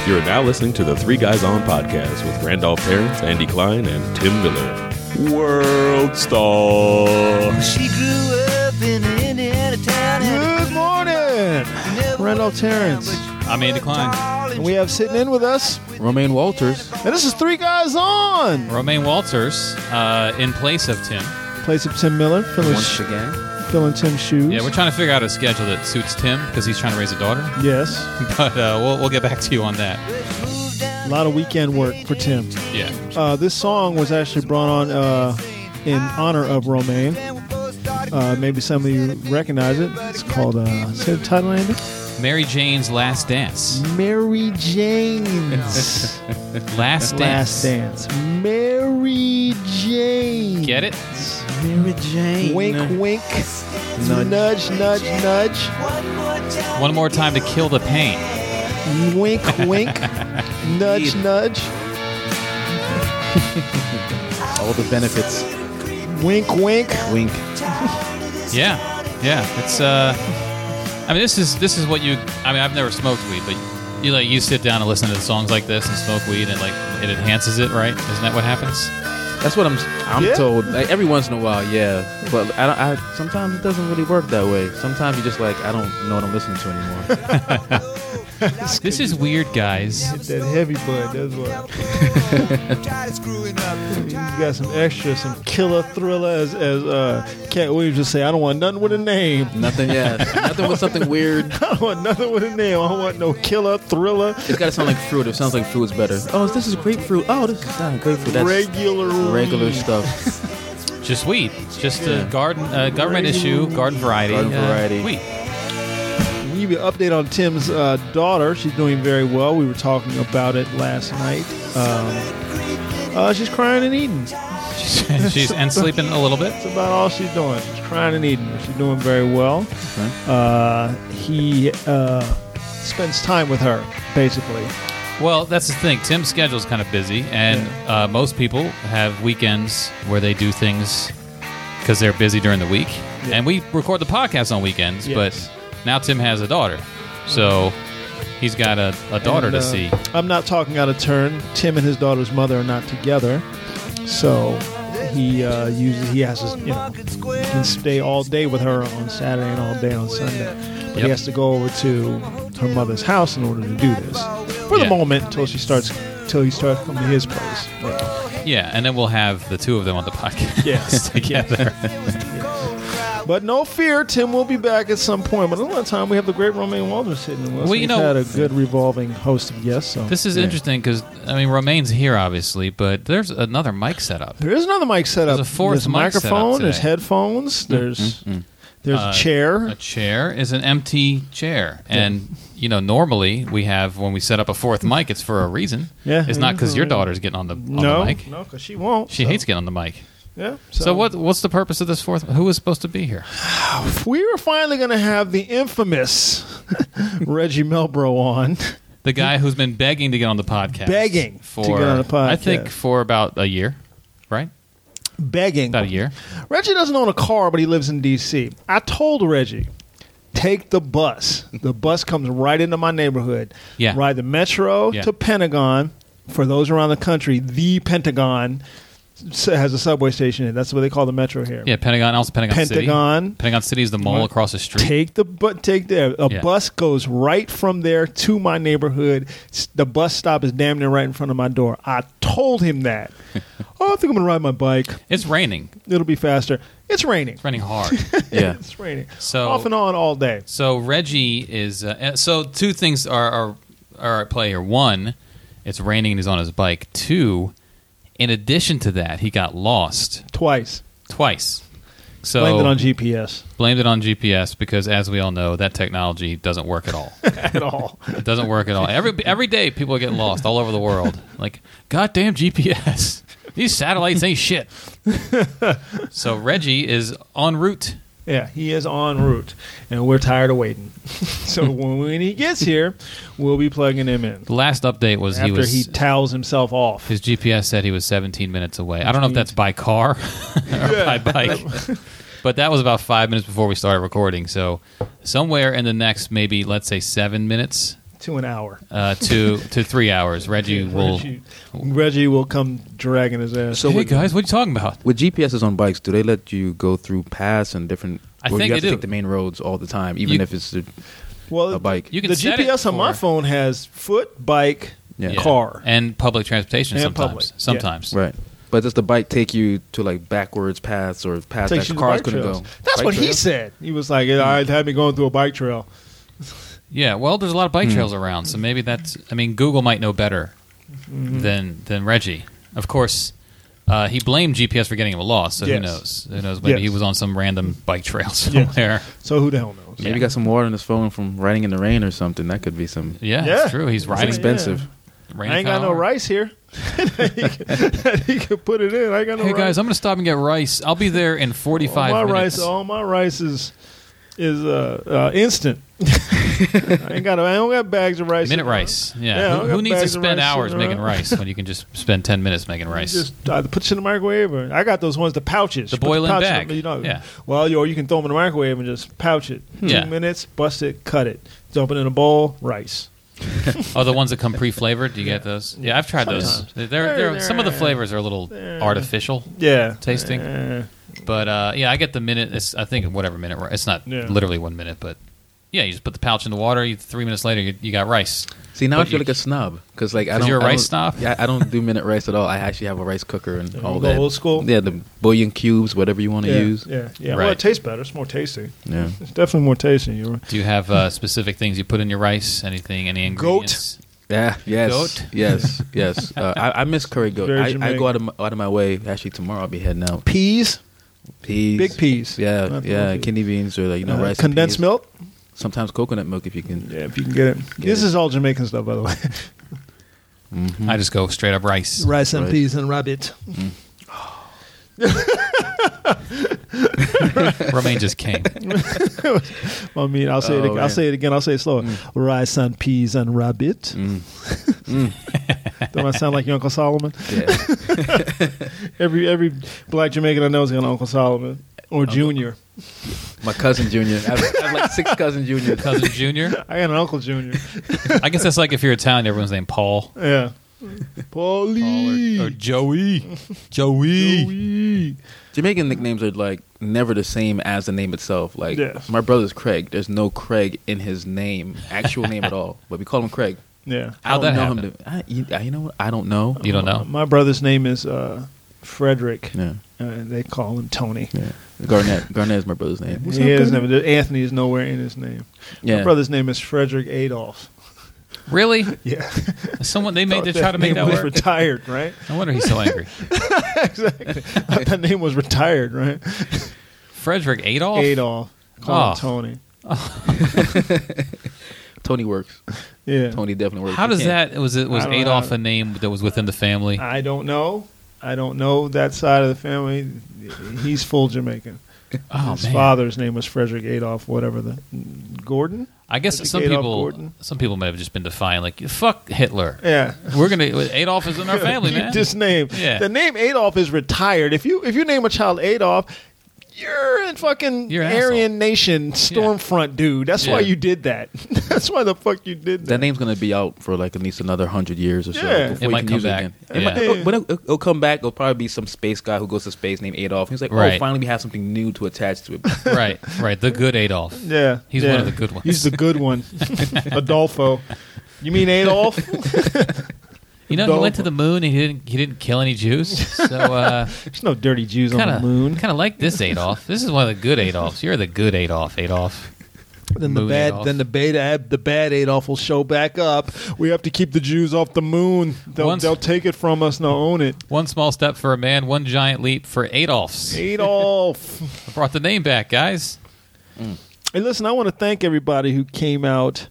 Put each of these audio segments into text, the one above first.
You're now listening to the Three Guys On podcast with Randolph Terrence, Andy Klein, and Tim Miller. World Star. She grew up in an Indiana town. Good morning, Randolph Terrence. I'm Andy Klein. And we have sitting in with us Romaine Walters. and this is Three Guys On. Romaine Walters in place of Tim. Place of Tim Miller, Once again. filling Tim's shoes. Yeah, we're trying to figure out a schedule that suits Tim because he's trying to raise a daughter. Yes, But we'll get back to you on that. a lot of weekend work for Tim. Yeah. This song was actually brought on in honor of Romaine. Maybe some of you recognize it. It's called, say the title, Andy? Mary Jane's Last Dance. Mary Jane's Last Last Dance. Dance. Mary Jane. Get it? Mary Jane. Wink, wink. Nudge, nudge, nudge. One more time to kill the pain. Wink, wink. Nudge, nudge. All the benefits. Wink, wink. Wink. Yeah. It's I mean, this is what you. I mean, I've never smoked weed, but you sit down and listen to songs like this and smoke weed, and it enhances it, right? Isn't that what happens? That's what I'm Yeah. told. Like, every once in a while, yeah. But I sometimes it doesn't really work that way. Sometimes you just like, I don't know what I'm listening to anymore. This is weird, guys. Hit that heavy bud, that's what. You got some extra, some killer thriller, as Cat Williams just say, I don't want nothing with a name. Nothing, yeah. Nothing with something weird. I don't want nothing with a name. I don't want no killer thriller. It's got to sound like fruit. If it sounds like fruit's better. Oh, this is grapefruit. Oh, this is not grapefruit. That's regular weed. stuff. Just weed. Just Yeah. a government issue, garden variety. Garden variety. Weed. We'll give you an update on Tim's daughter. She's doing very well. We were talking about it last night. She's crying and eating. She's and sleeping a little bit. That's about all she's doing. She's crying and eating. She's doing very well. Okay. He spends time with her, basically. Well, that's the thing. Tim's schedule is kind of busy, and most people have weekends where they do things because they're busy during the week. Yeah. And we record the podcast on weekends, Yes. but now Tim has a daughter, so he's got a daughter And, to see. I'm not talking out of turn. Tim and his daughter's mother are not together, so he has to, he can stay all day with her on Saturday and all day on Sunday, but he Yep. has to go over to her mother's house in order to do this for the Yeah. moment until he starts coming to his place. Yeah, and then we'll have the two of them on the podcast Yes. together. But no fear, Tim will be back at some point. But another time, we have the great Romaine Walters sitting with us. Well, you We've know- had a good revolving host of guests. So This is interesting because, I mean, Romaine's here, obviously, but there's another mic set up. there is another mic set up. There's a fourth There's a mic set up microphone. There's today. headphones. There's a chair. A chair is an empty chair. And, normally we have, when we set up a fourth mic, it's for a reason. Yeah. It's not because your daughter's getting on the no, mic. no, because she won't. She hates getting on the mic. Yeah. So what's the purpose of this fourth? Who is supposed to be here? We were finally going to have the infamous Reggie Melbro on. The guy who's been begging to get on the podcast. Begging for, to get on the podcast. I think for about a year, right? Begging. About a year. Reggie doesn't own a car, but he lives in D.C. I told Reggie, take the bus. The bus comes right into my neighborhood. Yeah. Ride the Metro Yeah. to Pentagon. For those around the country, the Pentagon has a subway station in it. That's what they call the Metro here. Yeah, Pentagon, also Pentagon City. Pentagon. Pentagon City is the mall across the street. Take there. A Yeah. bus goes right from there to my neighborhood. The bus stop is damn near right in front of my door. I told him that. I think I'm going to ride my bike. It's raining. It'll be faster. It's raining. It's raining hard. Yeah. It's raining. So- off and on all day. So Reggie is so two things are at play here. One, it's raining and he's on his bike. Two, in addition to that, he got lost Twice. So Blamed it on GPS. Blamed it on GPS because, as we all know, that technology doesn't work at all. At all. It doesn't work at all. Every day, people get lost all over the world. Like, goddamn GPS. These satellites ain't shit. So Reggie is en route. Yeah, he is en route, and we're tired of waiting. So when he gets here, we'll be plugging him in. The last update was After he towels himself off. his GPS said he was 17 minutes away. I don't know if that's by car or by bike, but that was about 5 minutes before we started recording. So somewhere in the next maybe, let's say 7 minutes, To an hour. to 3 hours. Reggie will come dragging his ass. So hey with- guys, what are you talking about? With GPSs on bikes, do they let you go through paths and different? I or think you have they to do. take the main roads all the time, even if it's Well, a bike. You can the set it GPS on my for- phone has foot, bike, Yeah. car. and public transportation And sometimes. public, yeah. Sometimes. Right. But does the bike take you to like backwards paths or paths Takes that you to cars bike couldn't trails. go? That's Bike what he trails? said. He was like, "I had me going through a bike trail." Yeah, well, there's a lot of bike trails around, so maybe that's. I mean, Google might know better than Reggie. Of course, he blamed GPS for getting him lost, so Yes. who knows? Who knows? Maybe Yes. he was on some random bike trail somewhere. So who the hell knows? Maybe he got some water in his phone from riding in the rain or something. That could be some Yeah, Yeah. it's true. He's It's riding. expensive. rain I ain't got no power. rice here. He could put it in. I ain't got no Hey rice. guys, I'm going to stop and get rice. I'll be there in 45 minutes. All my rice is instant. I don't got bags of rice. Minute in- rice. Yeah, I Yeah. don't Who got needs to bags of spend rice hours sitting making around. rice when you can just spend 10 minutes making rice? Just either put shit in the microwave, or I got those ones, the pouches. The You put boil-in pouch bag. Yeah. Well, or you can throw them in the microwave and just pouch it. Yeah. 2 minutes, bust it, cut it, dump it in a bowl, rice. Oh, the ones that come pre-flavored? Do you get those? Yeah, I've tried those. Sometimes. They're some of the flavors are a little artificial Yeah, tasting. But yeah, I get the minute. I think whatever minute. It's not Yeah. literally 1 minute, but yeah, you just put the pouch in the water. 3 minutes later, you got rice. See, now But I feel you- like a snob because like I 'Cause don't. you're a I rice don't- snob? Yeah, I don't do minute rice at all. I actually have a rice cooker and all go that. old school? Yeah, the bouillon cubes, whatever you want to use. Yeah. Well, Right. it tastes better. It's more tasty. Yeah. It's definitely more tasty. You're right. Do you have specific things you put in your rice? Any ingredients? Yeah. Yes. Goat? Yes. Yes. I miss curry goat. Very I Jamaican. go out of my way. Actually, tomorrow I'll be heading out. Peas, Peas. big peas. Yeah. Not Yeah. little peas. Kidney beans or like rice. and condensed peas. milk. Sometimes coconut milk if you can. Yeah, if you can get it. This is all Jamaican stuff, by the way. I just go straight up rice. Rice and Right. peas and rabbit. Romaine just came. I mean, I'll say it. Oh, I'll man. say it again. I'll say it slower. Rice and peas and rabbit. Don't I sound like your Uncle Solomon? Yeah. Every black Jamaican I know is an Uncle Solomon or Junior. My cousin Junior. I have like 6 cousin Juniors. Cousin Junior. I got an Uncle Junior. I guess that's like if you're Italian, everyone's named Paul. Yeah. Paul Paulie. or Joey. Joey. Joey. Jamaican nicknames are like never the same as the name itself. Like Yeah. my brother's Craig. There's no Craig in his name, actual name at all. But we call him Craig. Yeah. How'd I don't that know happen? him. You know what? I don't know. You don't know? My brother's name is Frederick. Yeah. They call him Tony. Yeah. Garnett. Garnett is my brother's name. What's He up, has Garnett? never, Anthony is nowhere in his name. Yeah. My brother's name is Frederick Adolph. Really? Yeah. Someone they made to try to make that name was work. retired, right? No wonder he's so angry. Exactly. Thought that name was retired, right? Frederick Adolf. Adolf. Call Oh. him Tony. Tony works. Yeah. Tony definitely works. How You does can't- that? Was I don't Adolf know. a name that was within the family? I don't know. I don't know that side of the family. He's full Jamaican. Oh His man. father's name was Frederick Adolf, whatever the Gordon. I guess Frederick some Adolf people. Gordon. Some people may have just been defiant, like fuck Hitler. Yeah. We're gonna Adolf is in our family, man. This name. Yeah. The name Adolf is retired. If you name a child Adolf, you're in fucking You're an Aryan asshole. Nation Stormfront dude. That's why Yeah. you did that. That's why the fuck you did that. That name's gonna be out for like at least another 100 years or so. Yeah. Before It you might can come use back. It Yeah. again. When it'll come back, it'll probably be some space guy who goes to space named Adolf. He's like, Right. oh, finally we have something new to attach to it. right. The good Adolf. Yeah. He's yeah. one of the good ones. He's the good one. Adolfo. You mean Adolf? You know, he went to the moon and he didn't kill any Jews. So There's no dirty Jews on the moon. kind of like this Adolf. This is one of the good Adolfs. You're the good Adolf. Then the Moon bad, Adolf. then the bad Adolf will show back up. We have to keep the Jews off the moon. They'll take it from us and they'll own it. One small step for a man, one giant leap for Adolfs. Adolf. I brought the name back, guys. Hey, listen, I want to thank everybody who came out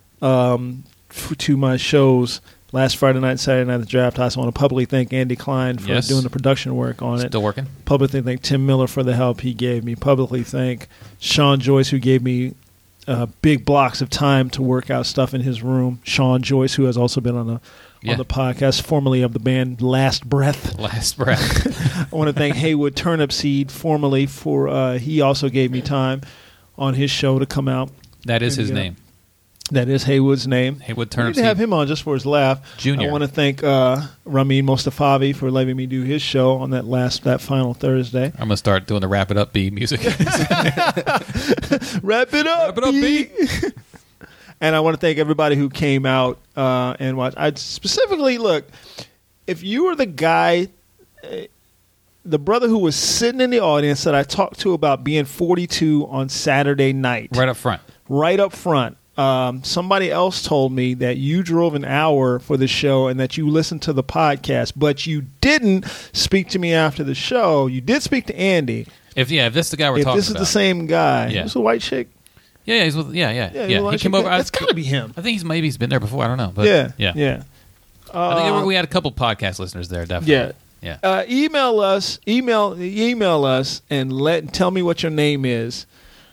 to my shows last Friday night, Saturday night at the Draft House. I want to publicly thank Andy Klein for Yes. doing the production work on it. Still working. Publicly thank Tim Miller for the help he gave me. Publicly thank Sean Joyce, who gave me big blocks of time to work out stuff in his room. Sean Joyce, who has also been on the podcast, formerly of the band Last Breath. Last breath. I want to thank Haywood Turnipseed, formerly for he also gave me time on his show to come out. That is his Yeah. name. That is Haywood's name. Haywood We Turnip need to have Seed him on just for his laugh. Junior. I want to thank Ramin Mostafavi for letting me do his show on that final Thursday. I'm gonna start doing the Wrap It Up B music. Wrap it up, Wrap it up, B. And I want to thank everybody who came out and watched. I specifically look, if you were the guy, the brother who was sitting in the audience that I talked to about being 42 on Saturday night, Right up front. right up front. Somebody else told me that you drove an hour for the show and that you listened to the podcast, but you didn't speak to me after the show. You did speak to Andy. If this is the guy we're If talking this is about. the same guy, Yeah. this is a white chick. Yeah, he's with. Yeah. he's a He white came chick. over. That's got to be him. I think he's been there before. I don't know. But Yeah. yeah. I think we had a couple podcast listeners there. Definitely. Yeah. Email us and tell me what your name is,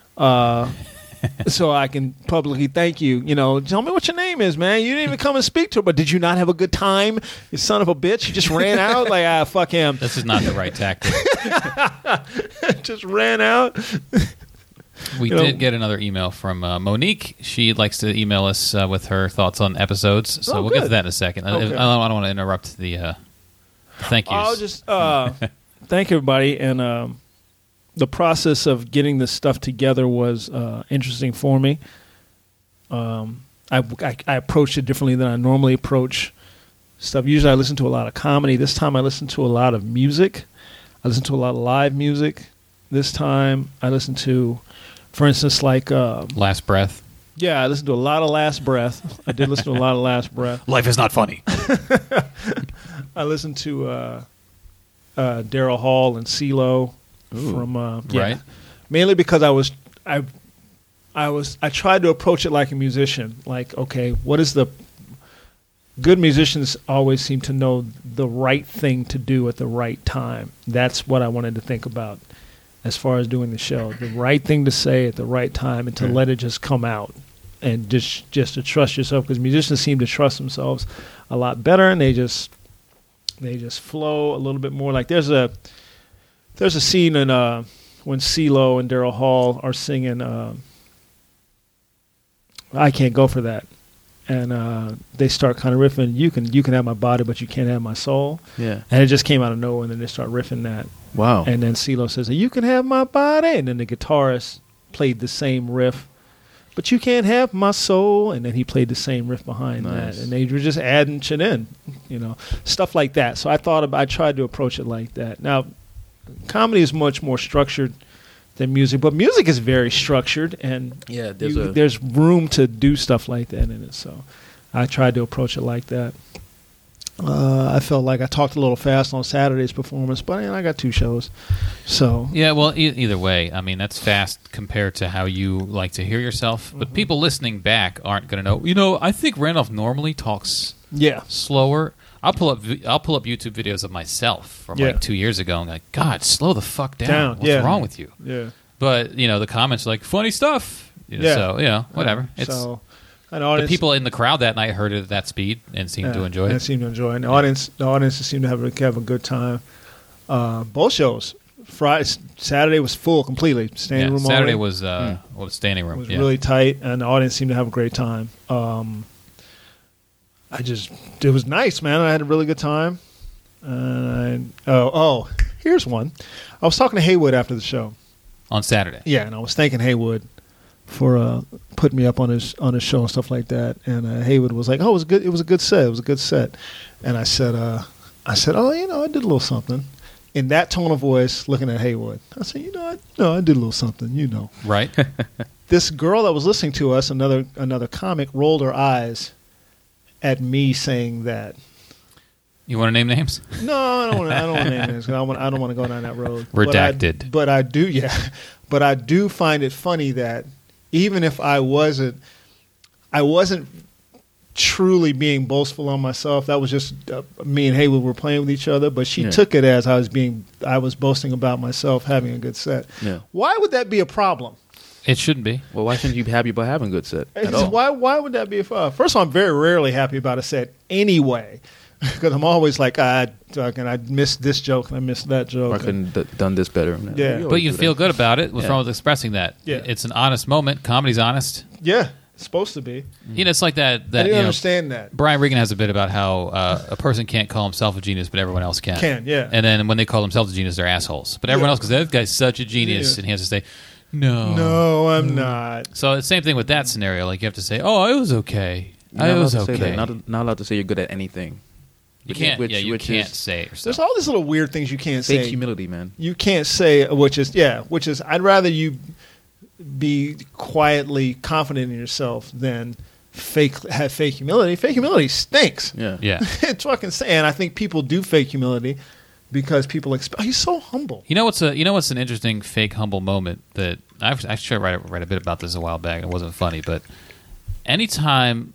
so I can publicly thank you. You know, tell me what your name is, man. You didn't even come and speak to her, but did you not have a good time? You son of a bitch! You just ran out like fuck him. This is not the right tactic. Just ran out. We You know- did get another email from Monique. She likes to email us with her thoughts on episodes, so Oh, we'll get to good. that in a second. Okay. I don't want to interrupt the thank yous. I'll just thank everybody, and the process of getting this stuff together was interesting for me. I approached it differently than I normally approach stuff. Usually I listen to a lot of comedy. This time I listened to a lot of music. I listened to a lot of live music. This time I listened to, for instance, like... Last breath. yeah, I listened to a lot of Last Breath. I did listen to a lot of Last Breath. Life is not funny. I listened to Daryl Hall and CeeLo from Right. mainly because I tried to approach it like a musician. Like, okay, what is the good musicians always seem to know the right thing to do at the right time. That's what I wanted to think about as far as doing the show. The right thing to say at the right time and to let it just come out. And just to trust yourself, because musicians seem to trust themselves a lot better, and they just flow a little bit more. Like there's a scene in when CeeLo and Daryl Hall are singing "I Can't Go for That," and they start kind of riffing. You can have my body, but you can't have my soul. Yeah. And it just came out of nowhere, and then they start riffing that. Wow. And then CeeLo says, "You can have my body," and then the guitarist played the same riff. But you can't have my soul, and then he played the same riff behind Nice. that, and they were just adding shit in, stuff like that. So I tried to approach it like that. Now, comedy is much more structured than music, but music is very structured, and Yeah, there's room to do stuff like that in it. So I tried to approach it like that. I felt like I talked a little fast on Saturday's performance, but I got 2 shows, so Yeah, well, either way, I mean, that's fast compared to how you like to hear yourself. But people listening back aren't going to know. I think Randolph normally talks yeah. slower. I'll pull up YouTube videos of myself from Yeah. like 2 years ago and like, God, slow the fuck down. What's yeah. wrong with you? Yeah. But the comments are like funny stuff. Yeah. So whatever. So an The audience, people in the crowd that night heard it at that speed and seemed to enjoy and it. seemed to enjoy it. And the audience seemed to have a good time. Both shows. Saturday was full completely. Standing room Saturday only. was the standing room. was Yeah. really tight, and the audience seemed to have a great time. It was nice, man. I had a really good time. Here's one. I was talking to Haywood after the show. On Saturday. Yeah, and I was thanking Haywood for putting me up on his show and stuff like that. And Haywood was like, "Oh, it was good. It was a good set. It was a good set." And I said, "Oh, I did a little something." In that tone of voice, looking at Haywood, I said, I did a little something. Right? This girl that was listening to us, another comic, rolled her eyes at me saying that. You want to name names? No, I don't want to name names. I don't want to go down that road. Redacted. But I do, yeah. But I do find it funny that even if I wasn't truly being boastful on myself. That was just me and Haywood were playing with each other. But she took it as I was boasting about myself having a good set. Yeah. Why would that be a problem? It shouldn't be. Well, why shouldn't you be happy about having a good set at all? Why would that be a problem? First of all, I'm very rarely happy about a set anyway. Because I'm always like, I missed this joke and I missed that joke. Or I couldn't done this better. Yeah. But you feel good about it. What's wrong with expressing that? Yeah. It's an honest moment. Comedy's honest. Yeah. It's supposed to be. You know, it's like that. I didn't you know, understand that. Brian Regan has a bit about how a person can't call himself a genius, but everyone else can. Yeah. And then when they call themselves a genius, they're assholes. But everyone else, because that guy's such a genius, Yeah. and he has to say, no. No, I'm not. So it's the same thing with that scenario. Like, you have to say, oh, it was okay. You're It not was allowed to say okay. that. Not allowed to say you're good at anything. You can't. Which- you which can't is say it yourself. There's all these little weird things you can't Fake say. humility, man. You can't say, which is I'd rather you be quietly confident in yourself than have fake humility. Fake humility stinks. Yeah. Yeah. It's fucking and I think people do fake humility because people expect. Oh, he's so humble. You know what's an interesting fake humble moment that I've actually read a bit about this a while back. It wasn't funny, but anytime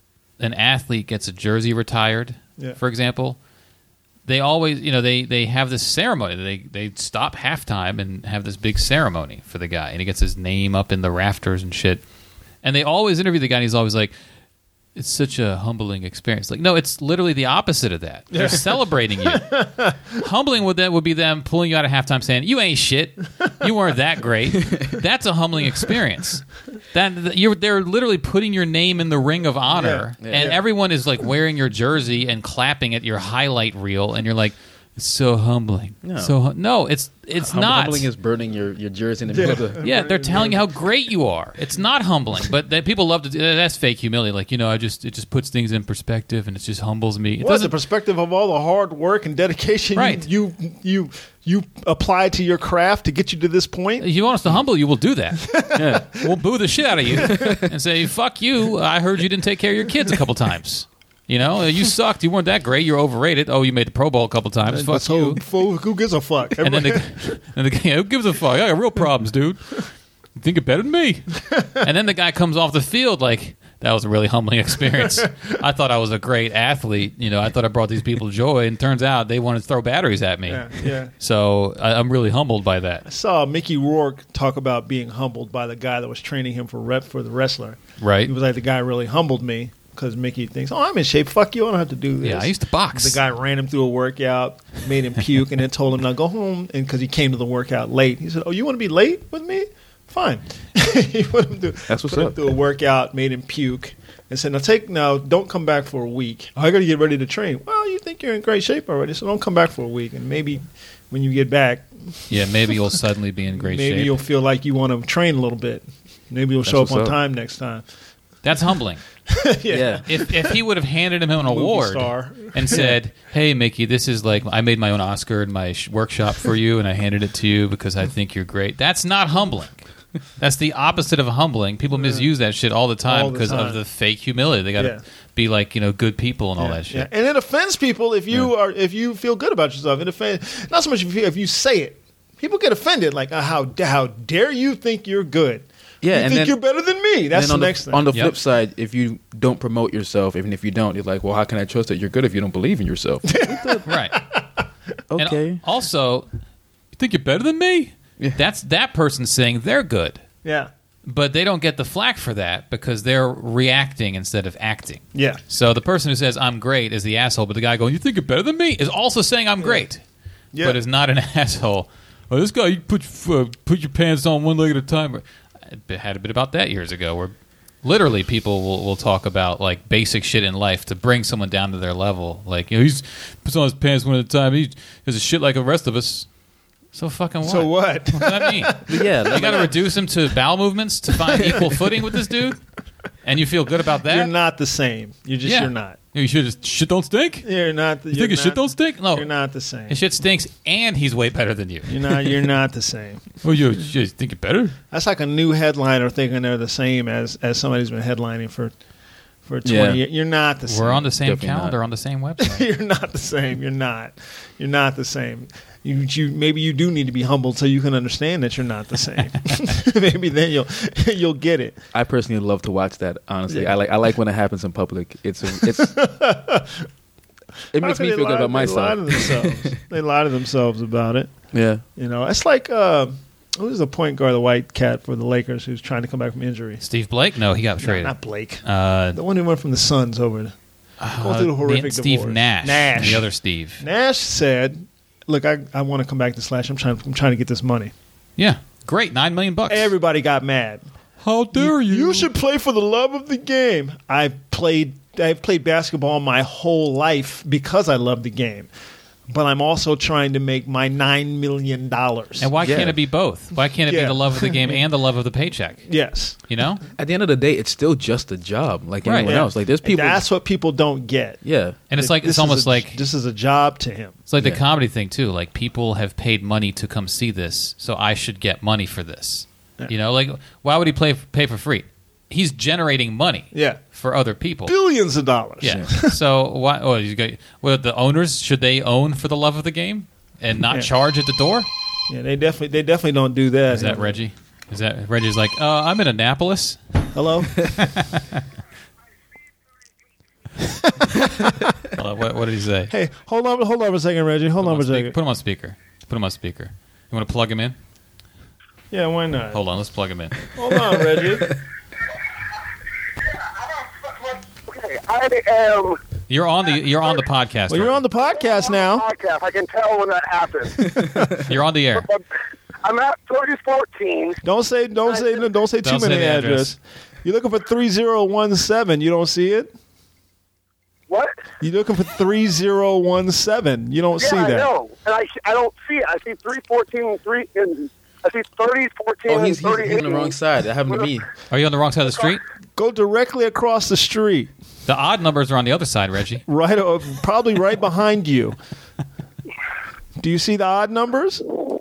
an athlete gets a jersey retired, Yeah. for example, they always they have this ceremony. They stop halftime and have this big ceremony for the guy, and he gets his name up in the rafters and shit. And they always interview the guy, and he's always like, it's such a humbling experience. Like, no, it's literally the opposite of that. They're celebrating you. Humbling would be them pulling you out of halftime saying, you ain't shit. You weren't that great. That's a humbling experience. They're literally putting your name in the ring of honor, Yeah. and everyone is like wearing your jersey and clapping at your highlight reel, and you're like, it's so humbling. No. No, it's not. Humbling is burning your jersey in the middle of the... Yeah, they're telling you how great you are. It's not humbling, but people love to do that's fake humility. Like, it just puts things in perspective, and it just humbles me. It What's the doesn't. perspective of all the hard work and dedication Right. you applied to your craft to get you to this point? If you want us to humble you, we'll do that. Yeah. We'll boo the shit out of you and say, "Fuck you! I heard you didn't take care of your kids a couple times. You sucked. You weren't that great. You're overrated. Oh, you made the Pro Bowl a couple times. Fuck So, you." who gives a fuck? And then the guy, who gives a fuck? I got real problems, dude. You think you're better than me? And then the guy comes off the field like, that was a really humbling experience. I thought I was a great athlete. I thought I brought these people joy, and turns out they wanted to throw batteries at me. Yeah. So I'm really humbled by that. I saw Mickey Rourke talk about being humbled by the guy that was training him for the wrestler. Right? He was like, the guy really humbled me because Mickey thinks, oh, I'm in shape. Fuck you. I don't have to do this. Yeah, I used to box. The guy ran him through a workout, made him puke, and then told him, now go home. And because he came to the workout late, he said, oh, you want to be late with me? Fine. He put him through, That's what's put him up. through a workout, made him puke, and said, now don't come back for a week. I got to get ready to train. Well, you think you're in great shape already, so don't come back for a week. And maybe when you get back, Yeah, maybe you'll suddenly be in great maybe shape. you'll feel like you want to train a little bit. Maybe you'll That's show up what's on up. time next time. That's humbling. Yeah. If he would have handed him an Movie award star. and said, "Hey, Mickey, this is like I made my own Oscar in my workshop for you, and I handed it to you because I think you're great." That's not humbling. That's the opposite of humbling. People misuse that shit all the time All the because time. of the fake humility. They got to Yeah. be like good people and all that shit. Yeah. And it offends people if you feel good about yourself. It offends not so much if you say it. People get offended, like how dare you think you're good? Yeah, you and think then- you're better than me. That's the And then next thing. on the Yep. flip side, if you don't promote yourself, even if you don't, you're like, well, how can I trust that you're good if you don't believe in yourself? Right. Okay. And also, you think you're better than me? Yeah. That's that person saying they're good. Yeah, But they don't get the flack for that because they're reacting instead of acting. yeah, So the person who says I'm great is the asshole, but the guy going, "You think you're better than me?" is also saying I'm great, yeah. but is not an asshole. Oh, this guy, you put your pants on one leg at a time. I had a bit about that years ago, where literally people will talk about like basic shit in life to bring someone down to their level. Like, he's puts on his pants one at a time. He has a shit like the rest of us. So fucking what? So what? What does that mean? But yeah, You got to reduce him to bowel movements to find equal footing with this dude, and you feel good about that? You're not the same. You're not. You should just shit don't stink. You're not. You think his shit don't stink? No, You're not the same. his shit stinks, and he's way better than you. You're not the same. Oh, you think you're better? That's like a new headliner thinking they're the same as somebody who's been headlining for 20 Yeah. years. You're not the same. We're on the same Definitely calendar not. on the same website. You're not the same. You're not the same. You maybe you do need to be humbled so you can understand that you're not the same. Maybe then you'll get it. I personally love to watch that. Honestly, Yeah. I like when it happens in public. It makes How me can feel good about they lie to myself. themselves. They lie to themselves about it. Yeah, It's like who's the point guard, the white cat for the Lakers, who's trying to come back from injury? Steve Blake? No, he got No, traded. not Blake. Uh, The one who went from the Suns over. Going through the horrific Steve divorce. Nash. Nash. The other Steve. Nash said, "Look, I want to come back to Slash. I'm trying to get this money." Yeah. Great. $9 million. Everybody got mad. How dare you? You should play for the love of the game. I've played basketball my whole life because I love the game. But I'm also trying to make my $9 million. And why can't it be both? Why can't it be the love of the game and the love of the paycheck? Yes. You know? At the end of the day, it's still just a job like anyone else. Like there's people. That's what people don't get. Yeah. And it's almost like this is a job to him. It's like the comedy thing too. Like people have paid money to come see this, so I should get money for this. Yeah. You know, like why would he pay for free? He's generating money. Yeah. For other people. Billions of dollars. Yeah. So why? Oh, the owners, should they own for the love of the game and not charge at the door? Yeah, they definitely don't do that. Is that Reggie? Is that Reggie's like? I'm in Annapolis. Hello. What did he say? Hey, hold on a second, Reggie. Hold on a second. Put him on speaker. Put him on speaker. You want to plug him in? Yeah, why not? Hold on, let's plug him in. Hold on, Reggie. I am. You're on the podcast. Well, you're on the podcast now. Podcast. I can tell when that happens. You're on the air. I'm at 3014. Don't say too many the address. You're looking for 3017. You don't see it? What? You're looking for 3017. You don't see that. I know. And I don't see it. I see 314 and I see 3014 Oh, he's and 3018. on the wrong side. That happened to me. Are you on the wrong side of the street? Go directly across the street. The odd numbers are on the other side, Reggie. Right, probably right behind you. Do you see the odd numbers? No,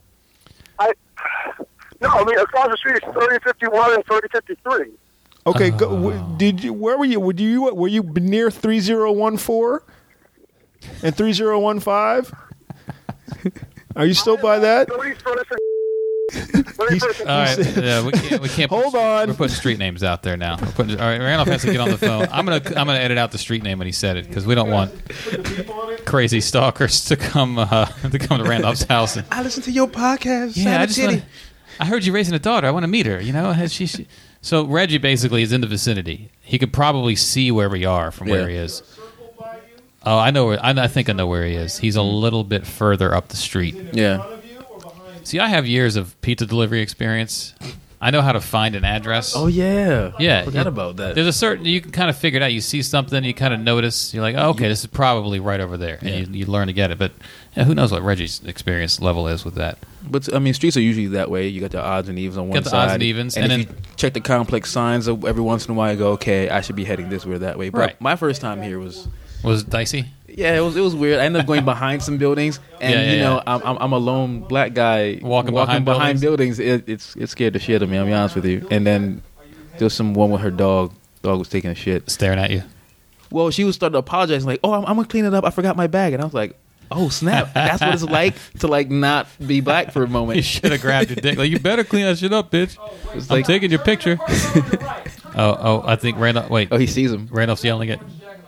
I mean across the street is 3051 and 3053. Okay, where were you? Were you near 3014 and 3015? Are you still by that? 31st All right, we can't. Hold on. We're putting street names out there now. All right, Randolph has to get on the phone. I'm gonna edit out the street name when he said it because we don't want crazy stalkers to come to Randolph's house. I listen to your podcast. Yeah, I heard you raising a daughter. I want to meet her. You know, So Reggie basically is in the vicinity. He could probably see where we are from where he is. Oh, I know where. I think I know where he is. He's a little bit further up the street. Yeah. See, I have years of pizza delivery experience. I know how to find an address. Oh yeah. Yeah. I forgot about that. There's a certain, you can kind of figure it out. You see something, you kind of notice. You're like, oh, okay, this is probably right over there. And you learn to get it. But who knows what Reggie's experience level is with that. But I mean, streets are usually that way. You got the odds and evens on one Got the side. odds and evens, and and if you check the complex signs every once in a while, you go, okay, I should be heading this way or that way. But Right. my first time here was it dicey? Yeah, it was weird. I ended up going behind some buildings, and Yeah. I'm a lone black guy Walking behind buildings. It scared the shit out of me. I'll be honest with you. And then there was some woman with her dog. Dog was taking a shit. Staring at you. Well, she was starting to apologize, like, "Oh, I'm gonna clean it up. I forgot my bag." And I was like, "Oh snap! That's what it's like to not be black for a moment." You should have grabbed your dick. Like, you better clean that shit up, bitch. It's I'm like, taking your picture. I think Randolph. Wait. oh, he sees him. Randolph's yelling at.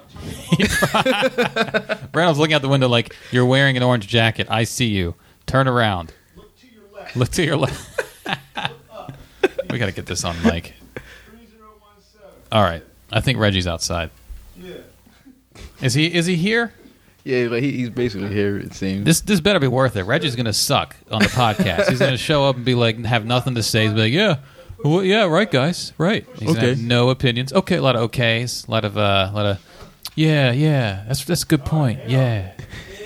Randolph's looking out the window like, you're wearing an orange jacket. I see you. Turn around. Look to your left. We got to get this on mic. All right. I think Reggie's outside. Yeah. Is he here? Yeah, like he's basically here. It seems. This better be worth it. Reggie's gonna suck on the podcast. He's gonna show up and be like, have nothing to say. He's be like, yeah, well, yeah, right, guys, right. He's gonna have no opinions. Okay, a lot of okays, a lot of yeah. That's a good point. Yeah.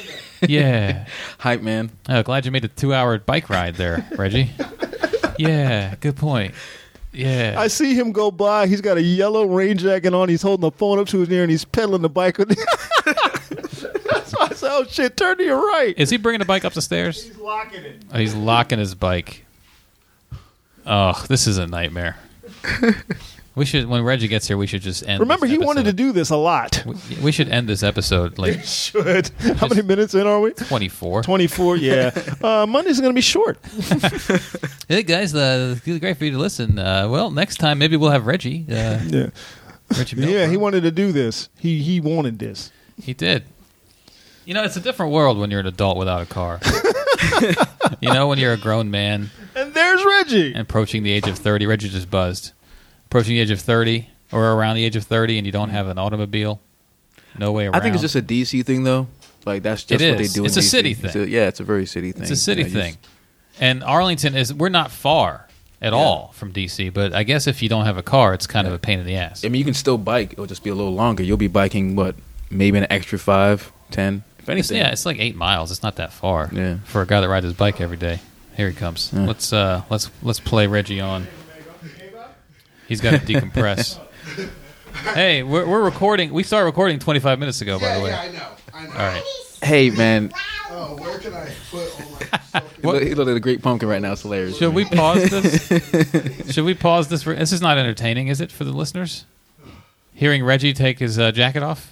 Hype man. Oh, glad you made a 2-hour bike ride there, Reggie. Yeah, good point. Yeah. I see him go by. He's got a yellow rain jacket on. He's holding the phone up to his ear and he's pedaling the bike with it. That's why I said, oh shit, turn to your right. Is he bringing the bike up the stairs? He's locking it. Oh, he's locking his bike. Oh, this is a nightmare. We should, when Reggie gets here, we should just end. Remember, this he wanted to do this a lot. We should end this episode like Should. How many minutes in are we? 24. 24, yeah. Monday's going to be short. Hey guys, great for you to listen. Well, next time maybe we'll have Reggie. Yeah. Reggie Yeah, Milburn. he wanted to do this. He wanted this. He did. You know, it's a different world when you're an adult without a car. You know, when you're a grown man And there's Reggie. and approaching the age of 30. Reggie just buzzed. Approaching the age of 30 or around the age of 30 and you don't have an automobile. No way around. I think it's just a DC thing, though. Like that's just It what they is. do. It's in a DC. city thing. It's a city thing. It's a city I just- thing. And Arlington we're not far. at all from DC. But I guess if you don't have a car, it's kind of a pain in the ass. I mean, you can still bike. It'll just be a little longer. You'll be biking, maybe an extra 5, 10, if anything. It's like 8 miles. It's not that far Yeah. for a guy that rides his bike every day. Here he comes. Yeah. Let's play Reggie on. He's got to decompress. Hey, we're recording. We started recording 25 minutes ago, by the way. Yeah, I know. All right. Hey, man. Oh, where can I put all my... He looked at a great pumpkin right now. It's hilarious. Should we pause this? Should we pause this? This is not entertaining, is it, for the listeners? Hearing Reggie take his jacket off?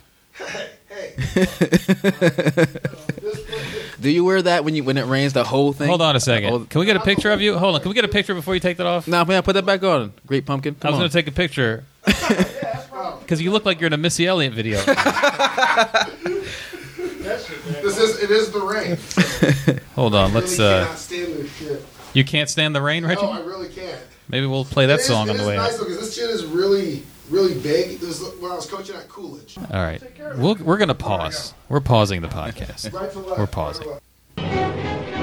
Do you wear that when it rains, the whole thing? Hold on a second. Can we get a picture of you? Hold on. Can we get a picture before you take that off? Nah, man, put that back on. Great pumpkin. I was going to take a picture. Because you look like you're in a Missy Elliott video. It is the rain. Hold on. I Let's. really cannot stand this shit. You can't stand the rain, Reggie? No, I really can't. Maybe we'll play that song on the way It is out. nice because this shit is really, really big. This is when I was coaching at Coolidge. All right. We're going to pause. We're pausing the podcast. Right to left. We're pausing. Right to left.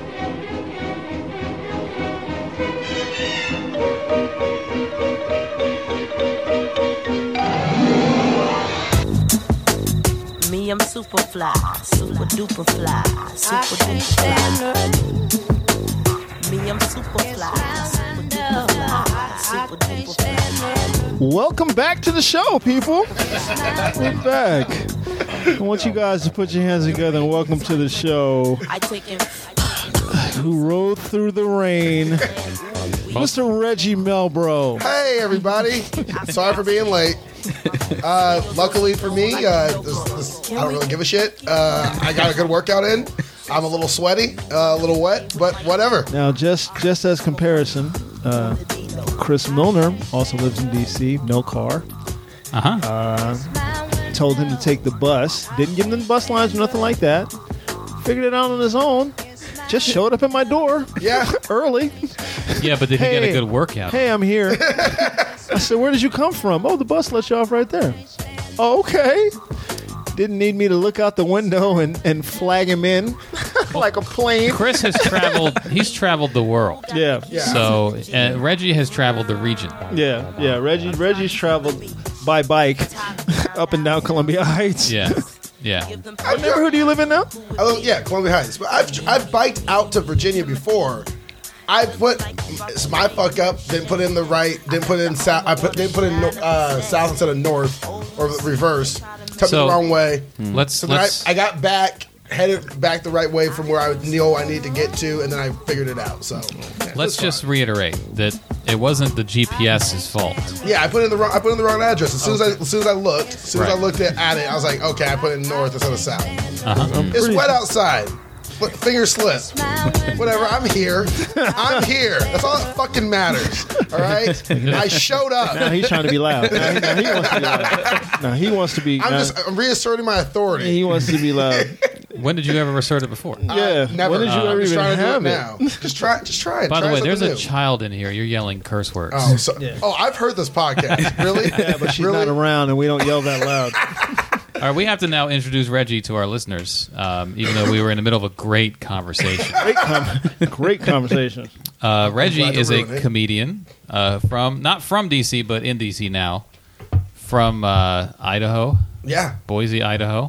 Me, I'm super fly, super duper fly, super duper fly. Me, I'm super fly, super duper fly, super duper fly. Welcome back to the show, people. We're back. I want you guys to put your hands together and welcome to the show. I take him. Who rode through the rain, Mr. Reggie Melbro. Hey, everybody. Sorry for being late. Luckily for me, I don't really give a shit. I got a good workout in. I'm a little sweaty, a little wet, but whatever. Now, just as comparison, Chris Milner also lives in D.C., no car. Told him to take the bus. Didn't give him the bus lines or nothing like that. Figured it out on his own. Just showed up at my door. Yeah. Early. Yeah, but did he get a good workout? Hey, I'm here. I said, where did you come from? Oh, the bus let you off right there. Oh, okay. Didn't need me to look out the window and flag him in like a plane. Chris has traveled. He's traveled the world. Yeah. So Reggie has traveled the region. Yeah. Reggie's traveled by bike up and down Columbia Heights. Yeah. What neighborhood do you live in now? Columbia Heights. But I've biked out to Virginia before. It's my fuck up. Didn't put in the right. Didn't put in south. Didn't put in south instead of north, or reverse. Took me the wrong way. Let's. I got back, headed back the right way from where I knew I needed to get to, and then I figured it out. So Let's just reiterate that it wasn't the GPS's fault. yeah, I put in the wrong address. As soon as I looked at it, I was like, okay, I put in north instead of south. It's wet outside. Finger slip. Whatever, I'm here. I'm here. That's all that fucking matters. All right? I showed up. Now he's trying to be loud. Now he wants to be loud. Now he wants to be. I'm reasserting my authority. He wants to be loud. When did you ever assert it before? Yeah. Never. When did you ever I'm just even trying to do have it it? now. Just try it. By the Try way, there's something a new. child in here. You're yelling curse words. I've heard this podcast. Really? Yeah, but she's Really? not around, and we don't yell that loud. All right, we have to now introduce Reggie to our listeners, even though we were in the middle of a great conversation. Great conversation. Reggie glad to is a ruin it. comedian not from DC, but in DC now, from Idaho, Boise, Idaho,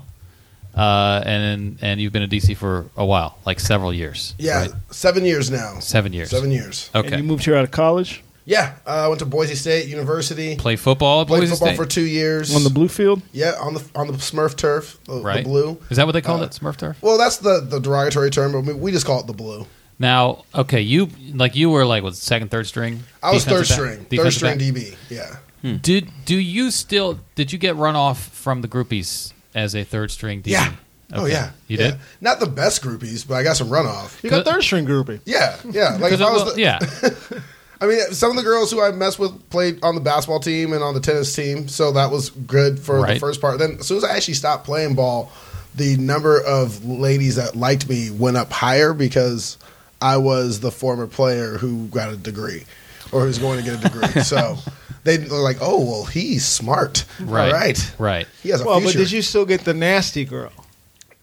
and you've been in DC for a while, like several years. Yeah, right? 7 years now. 7 years. 7 years. Okay. And you moved here out of college Yeah, I went to Boise State University. Play football at Played Boise football State? for 2 years. on the blue field. Yeah, on the Smurf turf, the Right. blue. Is that what they called it, Smurf turf? Well, that's the derogatory term, but we just call it the blue. Now, okay, you were like what, second, third string? I was third Defensive back? string, third string Defensive DB. Yeah, back? Did you get run off from the groupies as a third string DB? yeah. Okay. Oh yeah, You yeah. did? Not the best groupies, but I got some runoff. You got third string groupie. Yeah. Like if I was, yeah. I mean, some of the girls who I messed with played on the basketball team and on the tennis team, so that was good for Right. the first part. Then, as soon as I actually stopped playing ball, the number of ladies that liked me went up higher because I was the former player who got a degree or who's going to get a degree. So they were like, "Oh, well, he's smart. Right. All right. Right. He has a Well, future." but did you still get the nasty girl?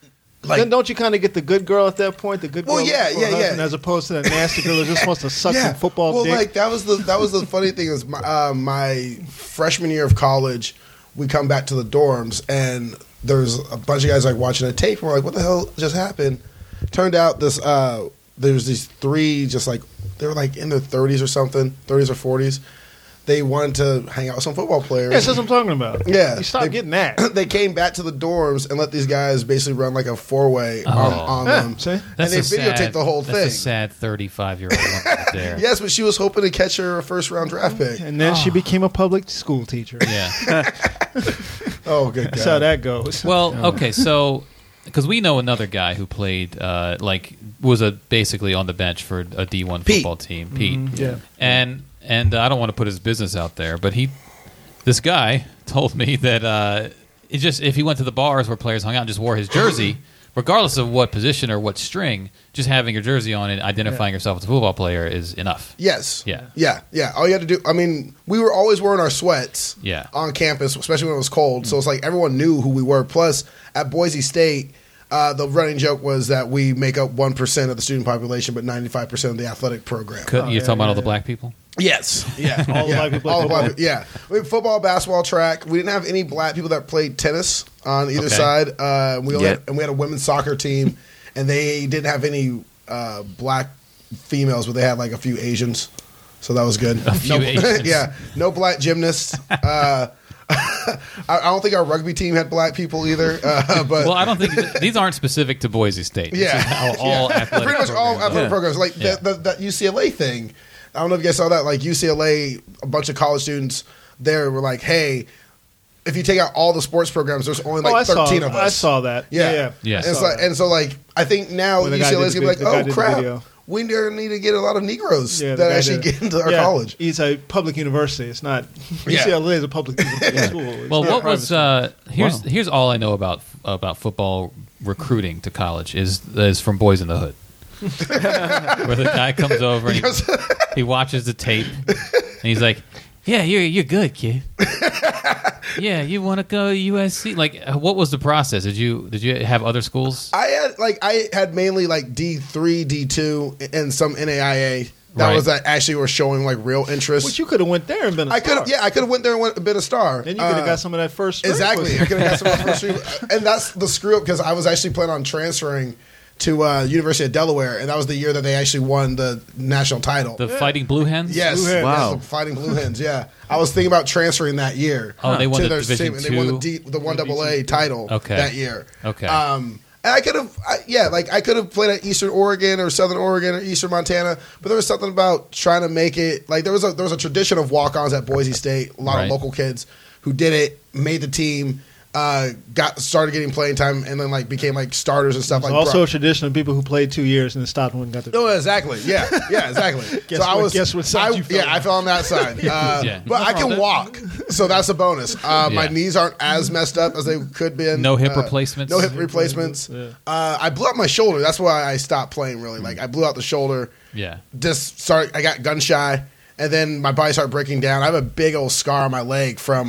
like, then don't you kind of get the good girl at that point? The good girl, Well, yeah, for her yeah, yeah. husband, as opposed to the nasty girl who just wants to suck some football well, dick. like that was the funny thing is my freshman year of college, we come back to the dorms and there's a bunch of guys like watching a tape and we're like, what the hell just happened? Turned out there's these three just like they were like in their 30s or something, 30s or 40s. They wanted to hang out with some football players. Yeah, that's what I'm talking about. Yeah. You stop getting that. They came back to the dorms and let these guys basically run like a 4-way on them. See? And they videotaped the whole thing. That's a sad 35-year-old woman right there. Yes, but she was hoping to catch her first-round draft pick. And then she became a public school teacher. Yeah. Oh, good God. That's how that goes. Well, okay, so because we know another guy who played was basically on the bench for a D1 Pete. football team, Pete. Yeah. And I don't want to put his business out there, but this guy told me that if he went to the bars where players hung out and just wore his jersey, regardless of what position or what string, just having your jersey on and identifying yourself as a football player is enough. Yes. Yeah. Yeah. Yeah. All you had to do, I mean, we were always wearing our sweats Yeah. on campus, especially when it was cold. So it's like everyone knew who we were. Plus, at Boise State, the running joke was that we make up 1% of the student population, but 95% of the athletic program. You're talking about all the black people? Yes. Yeah. All the black people All play the black football. people. Yeah. We had football, basketball, track. We didn't have any black people that played tennis on either Okay. side. We only Yet. had a women's soccer team, and they didn't have any black females, but they had like a few Asians. So that was good. A few Asians. Yeah. No black gymnasts. I don't think our rugby team had black people either. But Well, I don't think these aren't specific to Boise State. This Yeah. is how all athletic pretty much all programs athletic Yeah. programs. Like Yeah. that UCLA thing. I don't know if you guys saw that. Like UCLA, a bunch of college students there were like, "Hey, if you take out all the sports programs, there's only like 13 of us." I saw that. Yeah, Yeah. And, so like, I think now When the guy UCLA is did gonna be the like, guy "Oh did the crap, video. we need to get a lot of Negroes Yeah, the that guy actually did. get into our Yeah, college." It's a public university. It's not Yeah. UCLA is a public school. It's Well, not what a private was school. here's all I know about football recruiting to college is from Boys in the Hood, where the guy comes over and he watches the tape and he's like, "Yeah, you're good, kid. Yeah, you want to go to USC?" Like, what was the process? Did you have other schools? I had mainly like D3, D2, and some NAIA. That Right. was that actually were showing like real interest. But you could have went there and been a I could star. I could have went there and been a star. Then you could have got some of that first string Exactly. pussy. I could have got some of the first stream. And that's the screw up because I was actually planning on transferring to University of Delaware, and that was the year that they actually won the national title. The Fighting Blue Hens? Yes, Blue Hens. Wow. yes, the Fighting Blue Hens. Yeah, I was thinking about transferring that year. Oh, they won to the their Division team, and they won II? the 1AA title Okay. that year. Okay. And I could have, I could have played at Eastern Oregon or Southern Oregon or Eastern Montana, but there was something about trying to make it like there was a tradition of walk-ons at Boise State. A lot Right. of local kids who did it, made the team, started getting playing time, and then like became like starters and stuff. There's like also bro- a tradition of people who played 2 years and then stopped when got their. No, exactly. Yeah, exactly. Guess what side you fell on? I fell on that side. Yeah. But I Nothing can wrong walk, so that's a bonus. My knees aren't as messed up as they could be. No hip replacements? No hip replacements. I blew out my shoulder. That's why I stopped playing. Really, like I blew out the shoulder. Yeah. I got gun shy, and then my body started breaking down. I have a big old scar on my leg from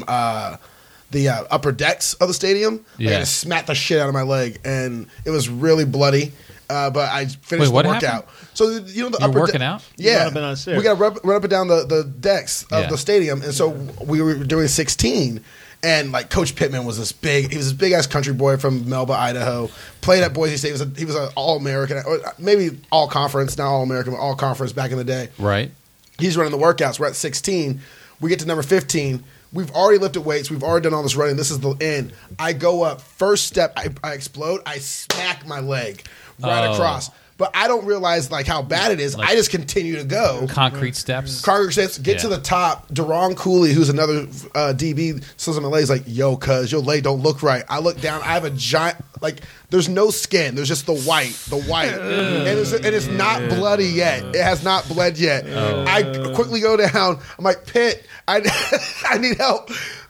the upper decks of the stadium. Like, Yeah. I just smacked the shit out of my leg, and it was really bloody. But I finished Wait, what the workout. happened? So the You're upper working out? Yeah, run up and down the stairs. we got to run up and down the decks of Yeah. the stadium, and so we were doing 16. And like Coach Pittman was this big ass country boy from Melba, Idaho. Played at Boise State. He was an All American, or maybe All Conference, not All American, but All Conference back in the day. Right. He's running the workouts. We're at 16. We get to number 15. We've already lifted weights. We've already done all this running. This is the end. I go up. First step, I explode. I smack my leg right Oh. across. But I don't realize like how bad it is. Like- I just continue to go. Concrete steps. Carter says, get to Yeah. the top. Deron Cooley, who's another DB, says on my legs like, "Yo, cuz your leg don't look right." I look down. I have a giant like. There's no skin. There's just the white, and it's not bloody yet. It has not bled yet. I quickly go down. I'm like, Pitt, I need help.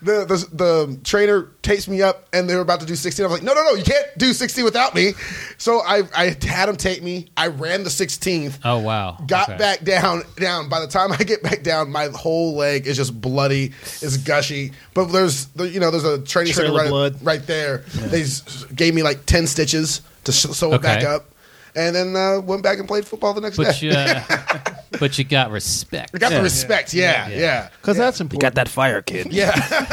The trainer takes me up, and they were about to do 16. I was like, no, you can't do 16 without me. So I had him take me. I ran the 16th. Oh, wow. Got Okay. back down. By the time I get back down, my whole leg is just bloody. It's gushy. But there's a training Trail center of blood. right there. They gave me like 10 stitches to sew it back Okay. up, and then went back and played football the next But day. but you got respect. I got the respect. Yeah. Because that's You important. got that fire, kid. Yeah.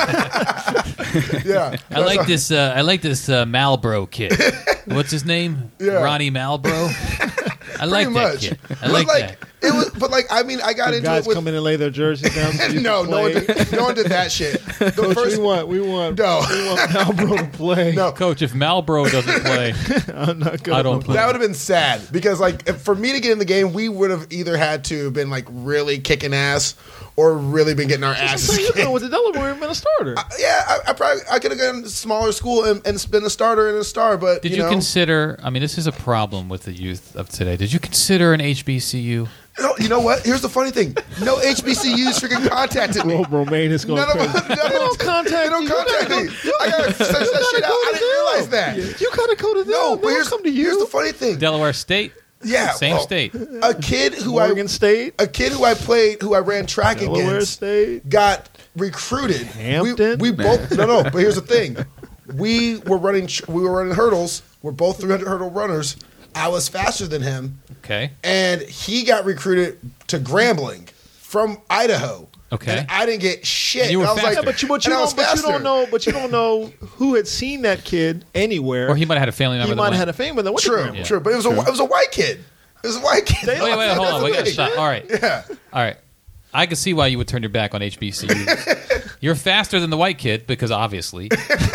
Yeah. I like this. I like this Malbro kid. What's his name? Yeah. Ronnie Malbro. I like Pretty that much. kid. I But like that. It was, but like, I mean, I got The into guys it with. come in and lay their jerseys down. So you No, can no one, play. no one did that shit. The Coach, first, we want No. Malbro to play. No. Coach, if Malbro doesn't play, I'm not going. I don't play. that would have been sad because, like, for me to get in the game, we would have either had to have been like really kicking ass or really been getting our asses So you kicked. know, with the Delaware, been a starter. Yeah, I probably I could have gone to smaller school and been a starter and a star, but did you you know, consider? I mean, this is a problem with the youth of today. Did you consider an HBCU? No, you know what? Here's the funny thing: no HBCUs freaking contacted me. Well, Romaine is going None of crazy. them. They don't contact me. I gotta search that shit out. I didn't realize that. You gotta go to them. No, They but don't come to you. here's the funny thing. Delaware State. Yeah, Same well, state. A kid who Oregon State, I ran track Delaware against, State. got recruited. Hampton? We both no. But here's the thing: we were running hurdles. We're both 300 hurdle runners. I was faster than him, Okay. and he got recruited to Grambling from Idaho. Okay. and I didn't get shit. And you were And I was faster. like, But you and I was faster. don't know who had seen that kid anywhere. Or he might have had a family member. He that might have went. had a family member. True, Yeah. true. But it was a white kid. It was a white kid. They- Wait, hold on. We got to That's the stop. thing. All right. Yeah. All right. I can see why you would turn your back on HBCUs. You're faster than the white kid because obviously.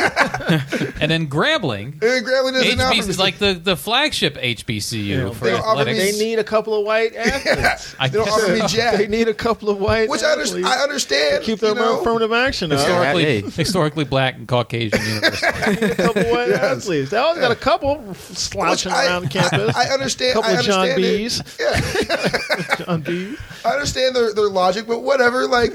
And then Grambling. And Grambling isn't out for HBCU me. is like the flagship HBCU for they don't offer athletics. me- They need a couple of white athletes. I They don't offer me jack. They need a couple of white Which athletes I understand. to keep their you know? affirmative action up. historically, Hey. historically black and Caucasian university. A couple of white Yes. athletes. They always got a couple slouching Which around campus. I understand. couple I of John understand it. B's. Yeah, John B. I understand their logic, but whatever. Like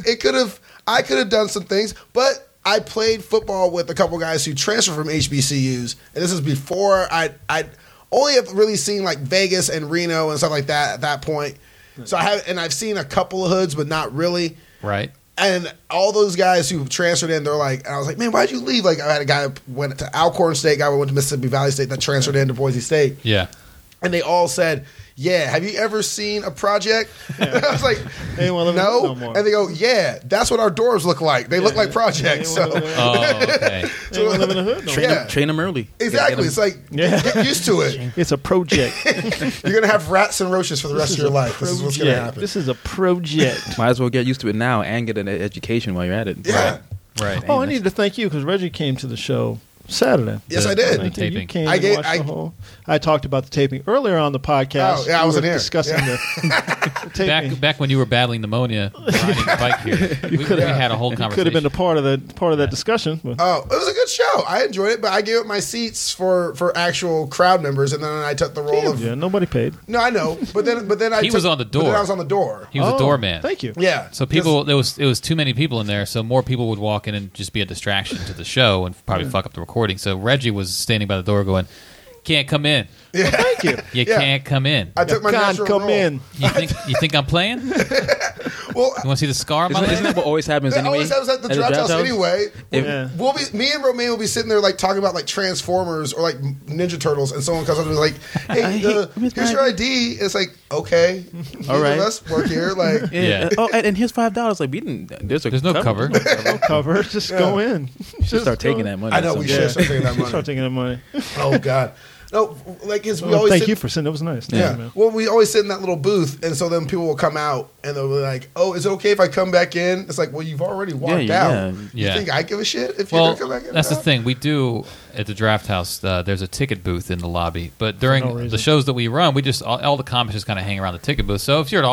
I could have done some things, but I played football with a couple guys who transferred from HBCUs, and this is before I only have really seen like Vegas and Reno and stuff like that at that point. So I've seen a couple of hoods, but not really. Right. And all those guys who transferred in, they're like, and I was like, man, why'd you leave? Like, I had a guy who went to Alcorn State, guy who went to Mississippi Valley State that transferred into Boise State. Yeah. And they all said, yeah, have you ever seen a project? I was like, They ain't wanna live in no. it no more. And they go, yeah, that's what our dorms look like. They look like projects. They ain't So, wanna live- Oh, okay. they ain't wanna live in the hood no more. Yeah. Train them early. exactly. It's like, get used to it. It's a project. You're going to have rats and roaches for the rest of your life. This is what's going to happen. This is a project. Might as well get used to it now and get an education while you're at it. Yeah. Right. Oh, I need to thank you because Reggie came to the show Saturday. Yes, I did. The You taping. came I and gave- watched I- the whole. I talked about the taping earlier on the podcast. Oh, yeah, I We wasn't were here. discussing Yeah. the taping. Back when you were battling pneumonia, riding the bike here, we had a whole Could conversation. have been a part of that discussion. But Oh, it was a good show. I enjoyed it, but I gave up my seats for actual crowd members, and then I took the role of. yeah, nobody paid. No, I know, but then I. He was on the but then door. I was on the door. He was Oh, a doorman. Thank you. Yeah. So people, it was too many people in there, so more people would walk in and just be a distraction to the show and probably fuck up the recording. So Reggie was standing by the door going, "Can't come in. Thank you. You Yeah. can't come in. I took my Can't natural come role. in. You think I'm playing? You Well, want to see the scar on my Isn't leg? that what always happens that anyway? always happens at the draft house anyway. Yeah. We'll be me and Romaine will be sitting there like talking about like Transformers or like Ninja Turtles, and someone comes up and is like, "Hey, here's your ID." It's like, okay, All right. of us work here. Like, Yeah. Oh, and here's $5. Like we didn't. There's no cover. No cover. Just go in. Should start taking that money. I know we should start taking that Start money. taking that money. Oh God, no, like we Well, always thank sit- you for sending. That was nice. Yeah. Thank you, man. Well, we always sit in that little booth, and so then people will come out and they'll be like, "Oh, is it okay if I come back in?" It's like, well, you've already walked Yeah, out. yeah. You think I give a shit if you're Well, gonna come back in? that's the now? thing. We do at the draft house. There's a ticket booth in the lobby, but during no reason. the shows that we run, we just all the comics just kind of hang around the ticket booth. So if you're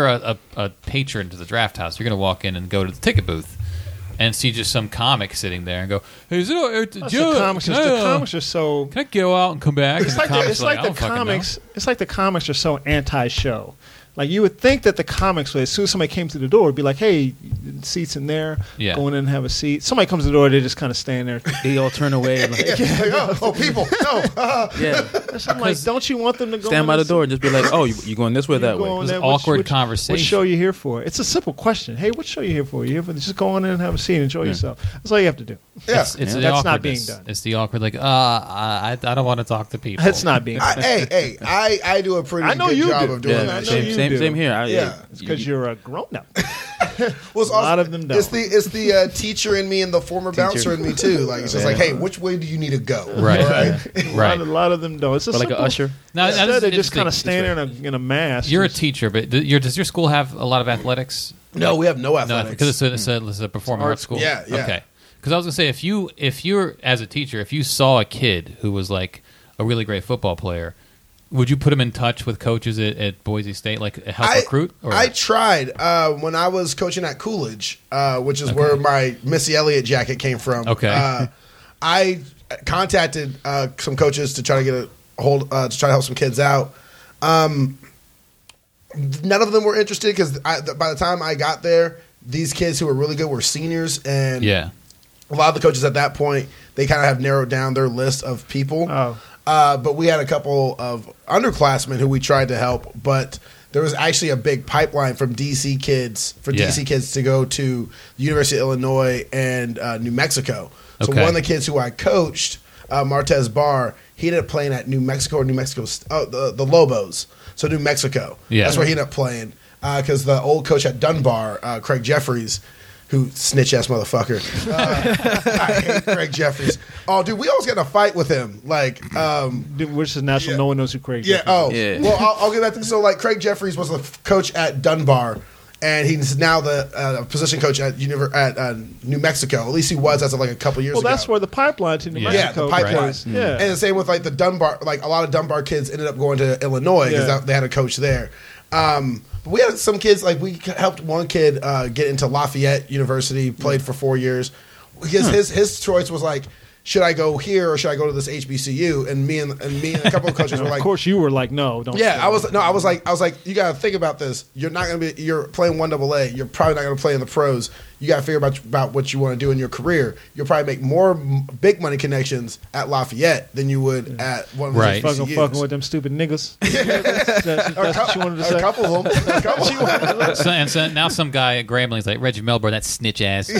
a patron to the draft house, you're going to walk in and go to the ticket booth and see just some comic sitting there and go, "Hey, is it, The Joe, comics, can the I, comics are so. can I go out and come back?" It's And like the comics it's are like "I the don't fucking know." comics. It's like the comics are so anti-show. Like you would think that the comics, as soon as somebody came through the door, would be like, "Hey, seats in there. Yeah. Go in and have a seat." Somebody comes to the door, they just kind of stand there. They all turn away. Like, Like, oh, people, no. yeah. I'm like, don't you want them to go Stand in by the and door and just be like, "Oh, you going this way, or that go way?" on It's there, an awkward What conversation. show you here for? It's a simple question. Hey, what show you here for? You here for just go on in and have a seat and enjoy yourself. That's all you have to do. Yeah. It's the That's not being awkwardness. done. It's the awkward, like, I don't want to talk to people. That's not being done. I do a pretty I know good you job do. of doing Yeah, that. I know shit. you Same, do. same here. Yeah. It's because you're a grown up. Well, it's A lot of them don't. It's the teacher in me and the former bouncer in me too. Like it's just like, hey, which way do you need to go? Right. Right. A lot of them don't. It's a Or like an simple- usher. Now, Instead, they just interesting. kind of stand there in a mask. You're a Just- teacher, but does your school have a lot of athletics? No, we have no No, athletics. because it's a performing arts school. Yeah, yeah. Okay. Because I was gonna say, if you're as a teacher, if you saw a kid who was like a really great football player, would you put him in touch with coaches at Boise State, like help recruit? Or? I tried when I was coaching at Coolidge, which is where my Missy Elliott jacket came from. Okay. I contacted some coaches to try to get a hold to try to help some kids out. None of them were interested because by the time I got there, these kids who were really good were seniors, and yeah. a lot of the coaches at that point, they kind of have narrowed down their list of people. Oh. But we had a couple of underclassmen who we tried to help, but there was actually a big pipeline from DC kids to go to the University of Illinois and New Mexico. So Okay. one of the kids who I coached, Martez Barr, he ended up playing at New Mexico the Lobos. So New Mexico. Yeah. That's where he ended up playing because the old coach at Dunbar, Craig Jeffries, who snitch ass motherfucker. I hate Craig Jeffries. Oh, dude, we always get in a fight with him. Like, Which is national. Yeah. No one knows who Craig. yeah. is. Oh, Yeah. well, I'll get back to so. Like, Craig Jeffries was the coach at Dunbar, and he's now the position coach at New Mexico. At least he was as of like a couple years Well, ago. that's where the pipeline to New Yeah. Mexico. Yeah, the pipeline. goes. Yeah. And the same with like the Dunbar, like a lot of Dunbar kids ended up going to Illinois because Yeah. they had a coach there. But we had some kids, like we helped one kid get into Lafayette University, played for 4 years. Because his choice was like, should I go here or should I go to this HBCU? And me and a couple of coaches were of like, course, you were like, no, don't. yeah, go. I was like, you got to think about this. You're not going to be. You're playing 1AA. You're probably not going to play in the pros. You got to figure about what you want to do in your career. You'll probably make more big money connections at Lafayette than you would at one of the Right. HBCUs. fucking with them stupid niggas. that's what you wanted to say. A couple of them. A couple. So now some guy at Grambling's like, Reggie Melbourne, that snitch ass.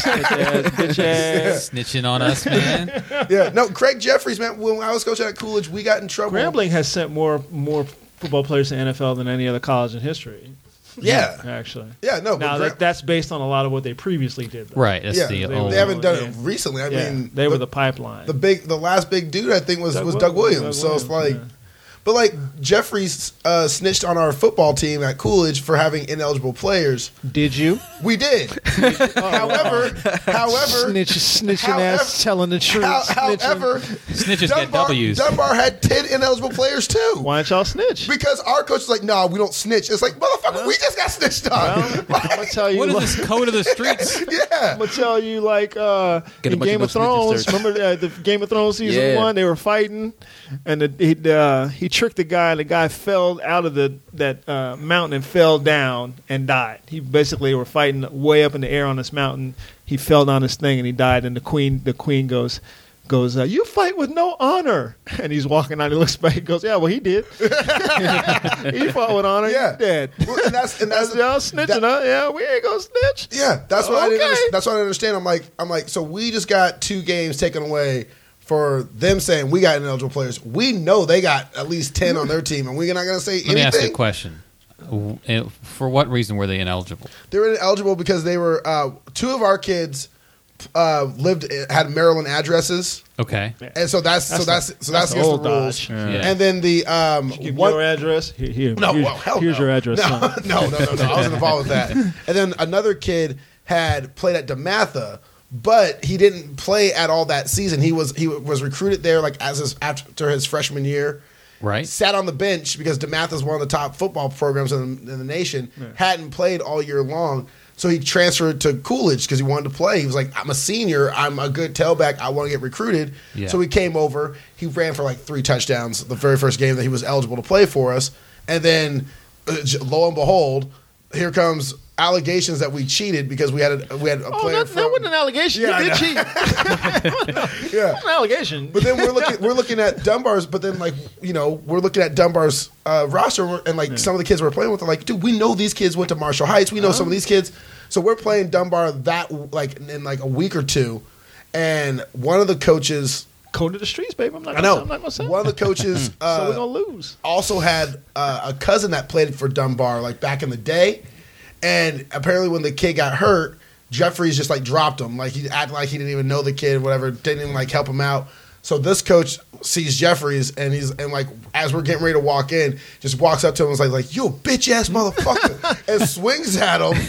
Bitch ass. Snitching on us, man. Yeah, no, Craig Jeffries, man. When I was coaching at Coolidge, we got in trouble. Grambling has sent more football players to NFL than any other college in history. Yeah, Actually. yeah, no. Now but that's based on a lot of what they previously did. Though. Right. That's yeah, the they old. haven't done yeah. it recently. I Yeah, mean, they were the pipeline. the last big dude I think was Doug Williams. So it's like, but like Jeffries snitched on our football team at Coolidge for having ineligible players. Did you? We did. however, Snitching However- ass, telling the truth. snitching. however, Snitches get W's. Dunbar had 10 ineligible players too. Why don't y'all snitch? Because our coach is like, no, we don't snitch. It's like, motherfucker, we just got snitched on. I'm gonna tell you. What is like, this code of the streets? Yeah. I'm gonna tell you, like Get a in bunch Game of of those snitches Thrones. search. Remember the Game of Thrones season Yeah. 1? They were fighting, and he tricked the guy. And the guy fell out of that mountain and fell down and died. He basically were fighting way up in the air on this mountain. He fell down this thing and he died. And the queen goes. You fight with no honor. And he's walking out. He looks back. He goes, yeah, well, he did. He fought with honor. Yeah. He's dead. Well, and that's Y'all snitching, huh? Yeah, we ain't gonna snitch. Yeah, that's what I didn't. Okay. That's what I didn't understand. I'm like, so we just got 2 games taken away for them saying we got ineligible players. We know they got at least 10 on their team, and we're not going to say Let me anything. ask you a question. For what reason were they ineligible? They were ineligible because they were 2 of our kids had Maryland addresses, Okay. and so that's That's against the the old rules. Dodge. Yeah. And then the Give one. your address. Here, No, here's, well, hell here's no. your address. No, son. no. I wasn't involved with that. And then another kid had played at DeMatha, but he didn't play at all that season. He was recruited there like after his freshman year. Right. Sat on the bench because DeMatha is one of the top football programs in the nation. Hadn't played all year long. So he transferred to Coolidge because he wanted to play. He was like, I'm a senior. I'm a good tailback. I want to get recruited. Yeah. So he came over. He ran for like 3 touchdowns the very first game that he was eligible to play for us. And then lo and behold, here comes allegations that we cheated because we had a player that wasn't an allegation. Yeah, You did cheat. Yeah. An allegation. But then we're looking at Dunbar's. But then we're looking at Dunbar's roster, and some of the kids we're playing with are like, dude, we know these kids went to Marshall Heights. We know some of these kids. So we're playing Dunbar in a week or two, and one of the coaches. Code to the streets, baby. I'm not gonna say. One of the coaches so we're gonna lose. Also had a cousin that played for Dunbar back in the day, and apparently when the kid got hurt, Jeffries just dropped him. He acted like he didn't even know the kid, whatever. Didn't even help him out. So this coach sees Jeffries and as we're getting ready to walk in, just walks up to him and is like, "You bitch ass motherfucker," and swings at him.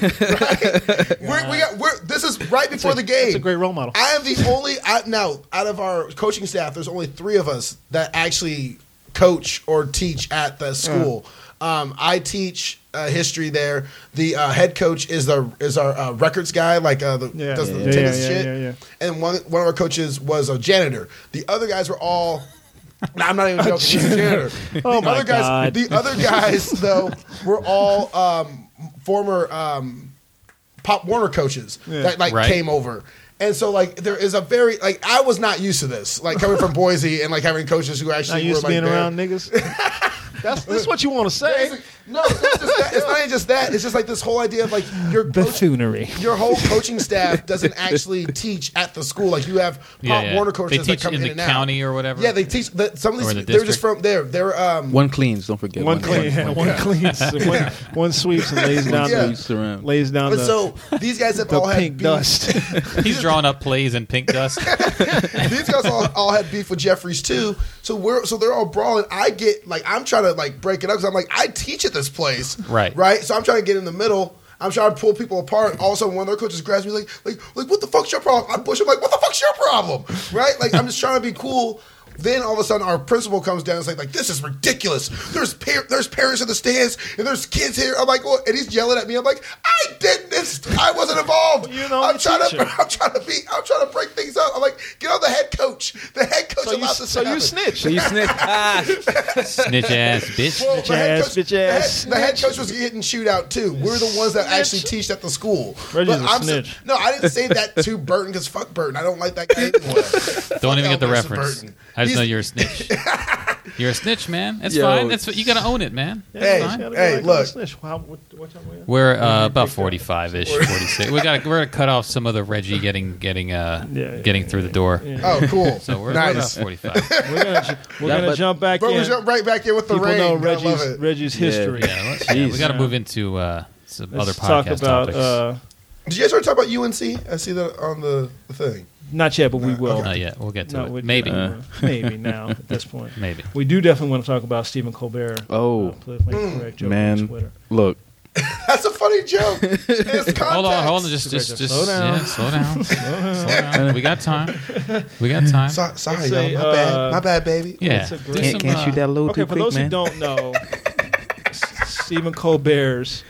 Right? This is right before the game. That's a great role model. I am the only now out of our coaching staff. There's only 3 of us that actually coach or teach at the school. I teach history there. The head coach is our records guy, does the tennis shit. Yeah. And one of our coaches was a janitor. The other guys were all. No, I'm not even joking. He's a janitor. Oh my God. The other guys though were all former Pop Warner coaches that came over. And so, there is a very I was not used to this, coming from Boise and having coaches who actually not used were to being around niggas. That's what you want to say. No, it's not just that. It's not even just that. It's just this whole idea of your buffoonery. Your whole coaching staff doesn't actually teach at the school. You have Pop Warner coaches they that come in in the and out. county or whatever. Yeah, they teach some of these. They're just from there. They're one cleans. Don't forget one cleans. One sweeps and lays down. Lays down. And so these guys have all had pink dust. He's drawing up plays in pink dust. These guys all had beef with Jeffries too. So they're all brawling. I get I'm trying to break it up because I'm I teach at this place. Right. So I'm trying to get in the middle. I'm trying to pull people apart. All of a sudden, one of their coaches grabs me like, what the fuck's your problem? I push him what the fuck's your problem? Right? I'm just trying to be cool. Then all of a sudden, our principal comes down and is like, this is ridiculous. There's parents in the stands and there's kids here. I'm like, well, and he's yelling at me. I'm like, I didn't. I wasn't involved. I'm trying to break things up. I'm like, get on the head coach. The head coach allowed this to happen. You snitch. Snitch ass bitch. Well, bitch ass. The head coach was getting shootout too. We're the ones that actually teach at the school. Reggie's a snitch. No, I didn't say that to Burton because fuck Burton. I don't like that guy anymore. Don't even get the reference. I just know you're a snitch. You're a snitch, man. It's fine. That's what you got to own it, man. Hey, look. We're about 45-ish, 46. We're gonna cut off some of the Reggie getting through the door. Yeah. Oh, cool. So we're nice. about 45. We're gonna jump back in. We'll jump right back in with the People rain. know Reggie's history. We got to move into some other podcast topics. Did you guys already talk about UNC? I see that on the thing. Not yet, but we will. Not yet. We'll get to it. Maybe. Maybe now at this point. Maybe. We do definitely want to talk about Stephen Colbert. Politically incorrect joke on Twitter. Look. That's a funny joke. Hold on. Just slow down. Yeah, slow down. We got time. Sorry, y'all. My bad, baby. Yeah. Can't shoot that a little too for quick, those man. who don't know, Stephen Colbert's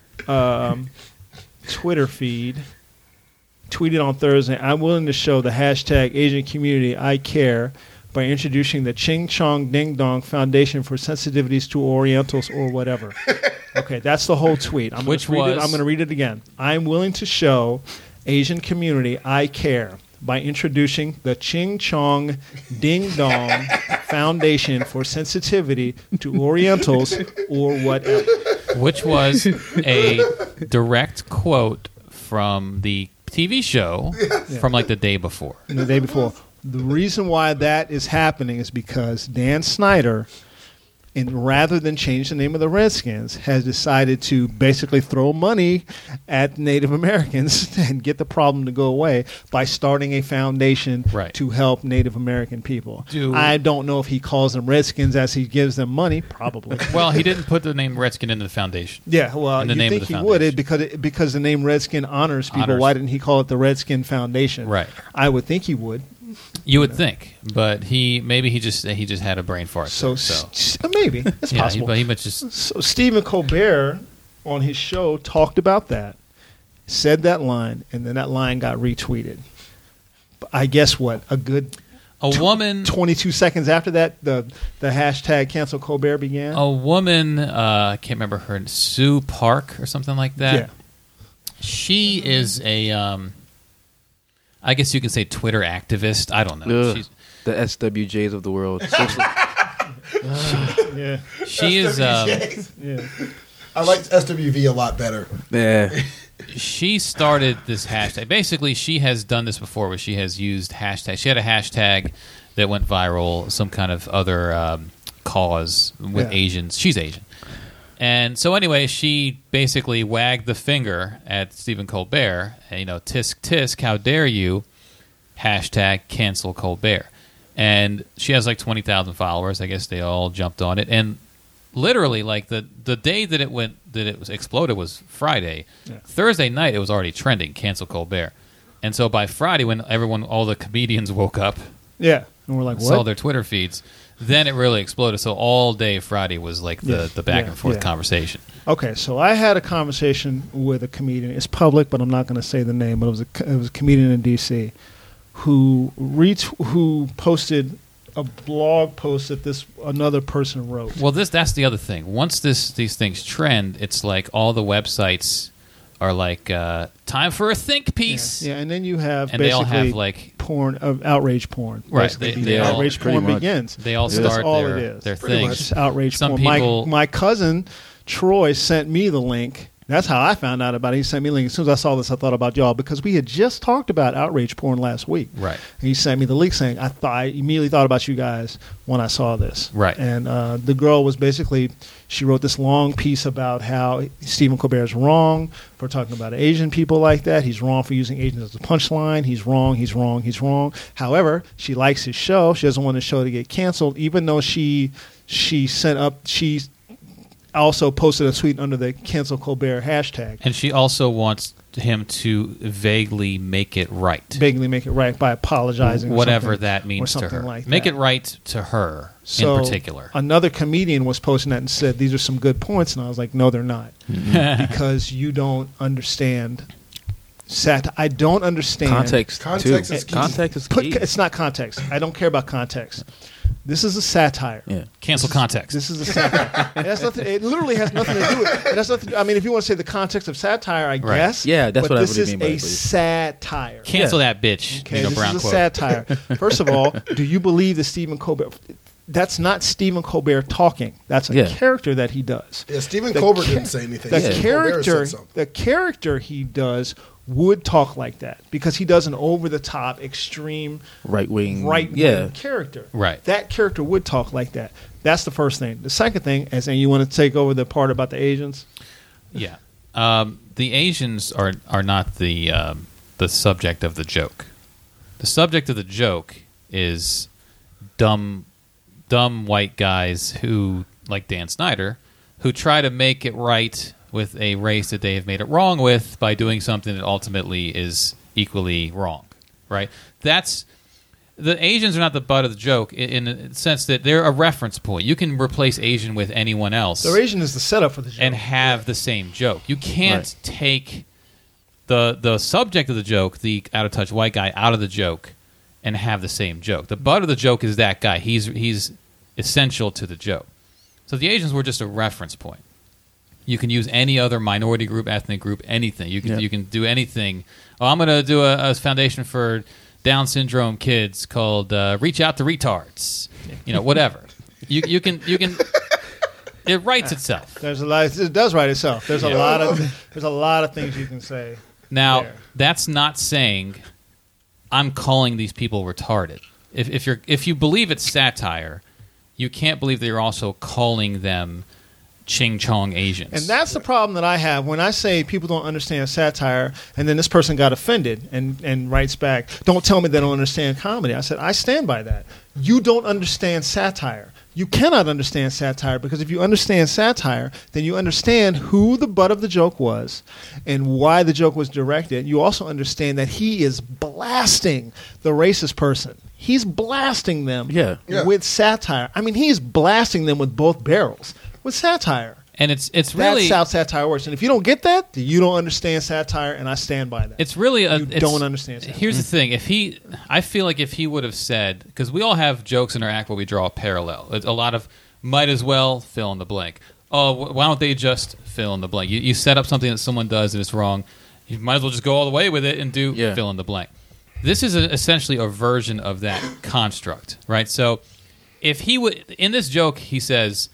Twitter feed tweeted on Thursday, I'm willing to show the hashtag Asian community I care by introducing the Ching Chong Ding Dong Foundation for Sensitivities to Orientals or whatever. Okay, that's the whole tweet. I'm going to read it again. I'm willing to show Asian community I care by introducing the Ching Chong Ding Dong Foundation for Sensitivity to Orientals or whatever. Which was a direct quote from the TV show from the day before. The day before. The reason why that is happening is because Dan Snyder, rather than change the name of the Redskins, has decided to basically throw money at Native Americans and get the problem to go away by starting a foundation to help Native American people. I don't know if he calls them Redskins as he gives them money. Probably. Well, he didn't put the name Redskin into the foundation. Yeah, well, you think he would because the name Redskin honors people. Why didn't he call it the Redskin Foundation? Right. I would think he would. You would think, but maybe he just had a brain fart. So maybe it's possible. But he just so Stephen Colbert on his show talked about that, said that line, and then that line got retweeted. But I guess what a good A woman. 22 seconds after that, the hashtag Cancel Colbert began. A woman, I can't remember her, Sue Park or something like that. Yeah. She is a, I guess you could say Twitter activist. I don't know. Ugh, the SWJs of the world. Yeah. She is. Yeah. I liked SWV a lot better. Yeah. She started this hashtag. Basically, she has done this before where she has used hashtags. She had a hashtag that went viral, some kind of other cause with Asians. She's Asian. And so anyway, she basically wagged the finger at Stephen Colbert. And, tisk, tisk, how dare you, hashtag cancel Colbert. And she has like 20,000 followers. I guess they all jumped on it. And literally, like the day that it was exploded was Friday. Yeah. Thursday night, it was already trending. Cancel Colbert, and so by Friday, when all the comedians woke up, and we're like, what? Saw their Twitter feeds, then it really exploded. So all day Friday was like the back and forth conversation. Okay, so I had a conversation with a comedian. It's public, but I'm not going to say the name. But it was a comedian in D.C. who posted a blog post that another person wrote. Well, that's the other thing. Once these things trend, it's like all the websites are like time for a think piece. Yeah, and then you have and they all have like porn of outrage porn. Right, the outrage porn begins. They all start that's all it is. Their things. Just outrage Some porn. people, my cousin Troy sent me the link. That's how I found out about it. He sent me a link. As soon as I saw this, I thought about y'all because we had just talked about outrage porn last week. Right. And he sent me the link saying, I immediately thought about you guys when I saw this. Right. And the girl was basically, she wrote this long piece about how Stephen Colbert is wrong for talking about Asian people like that. He's wrong for using Asians as a punchline. He's wrong, he's wrong, he's wrong. However, she likes his show. She doesn't want the show to get canceled, even though she also posted a tweet under the Cancel Colbert hashtag. And she also wants him to vaguely make it right. Vaguely make it right by apologizing. Whatever that means to her. Like make that. It right to her so in particular. Another comedian was posting that and said, these are some good points. And I was like, no, they're not. Because you don't understand. I don't understand. Context is key. Context is key. It's not context. I don't care about context. This is a satire. Yeah. Cancel context. This is a satire. It literally has nothing to do with it. Has nothing. I mean, if you want to say the context of satire, I guess. Yeah, that's what I really mean by it. This is a satire. Cancel that bitch. Okay, this is a quote. satire. First of all, do you believe that Stephen Colbert? That's not Stephen Colbert talking. That's a character that he does. Yeah, Stephen Colbert didn't say anything. The character he does would talk like that because he does an over-the-top, extreme right-wing character. Right. That character would talk like that. That's the first thing. The second thing, and you want to take over the part about the Asians? Yeah. The Asians are not the subject of the joke. The subject of the joke is dumb white guys who, like Dan Snyder, who try to make it right with a race that they have made it wrong with by doing something that ultimately is equally wrong, right? The Asians are not the butt of the joke in the sense that they're a reference point. You can replace Asian with anyone else. So Asian is the setup for the joke. And have the same joke. You can't take the subject of the joke, the out-of-touch white guy, out of the joke and have the same joke. The butt of the joke is that guy. He's essential to the joke. So the Asians were just a reference point. You can use any other minority group, ethnic group, anything. You can do anything. Oh, I'm going to do a foundation for Down syndrome kids called Reach Out to Retards. Whatever. You can. It writes itself. There's a lot. It does write itself. There's a lot of things you can say. Now that's not saying I'm calling these people retarded. If you believe it's satire, you can't believe that you're also calling them Ching Chong Asians. And that's the problem that I have when I say people don't understand satire, and then this person got offended and writes back, don't tell me they don't understand comedy. I said, I stand by that. You don't understand satire. You cannot understand satire because if you understand satire, then you understand who the butt of the joke was and why the joke was directed. You also understand that he is blasting the racist person. He's blasting them with satire. I mean, he's blasting them with both barrels. With satire. And it's really that's how satire works. And if you don't get that, then you don't understand satire, and I stand by that. It's really you don't understand satire. Here's the thing: I feel like if he would have said, because we all have jokes in our act where we draw a parallel. A lot of might as well fill in the blank. Oh, why don't they just fill in the blank? You set up something that someone does and it's wrong. You might as well just go all the way with it and do fill in the blank. This is essentially a version of that construct, right? So if he would, in this joke, he says,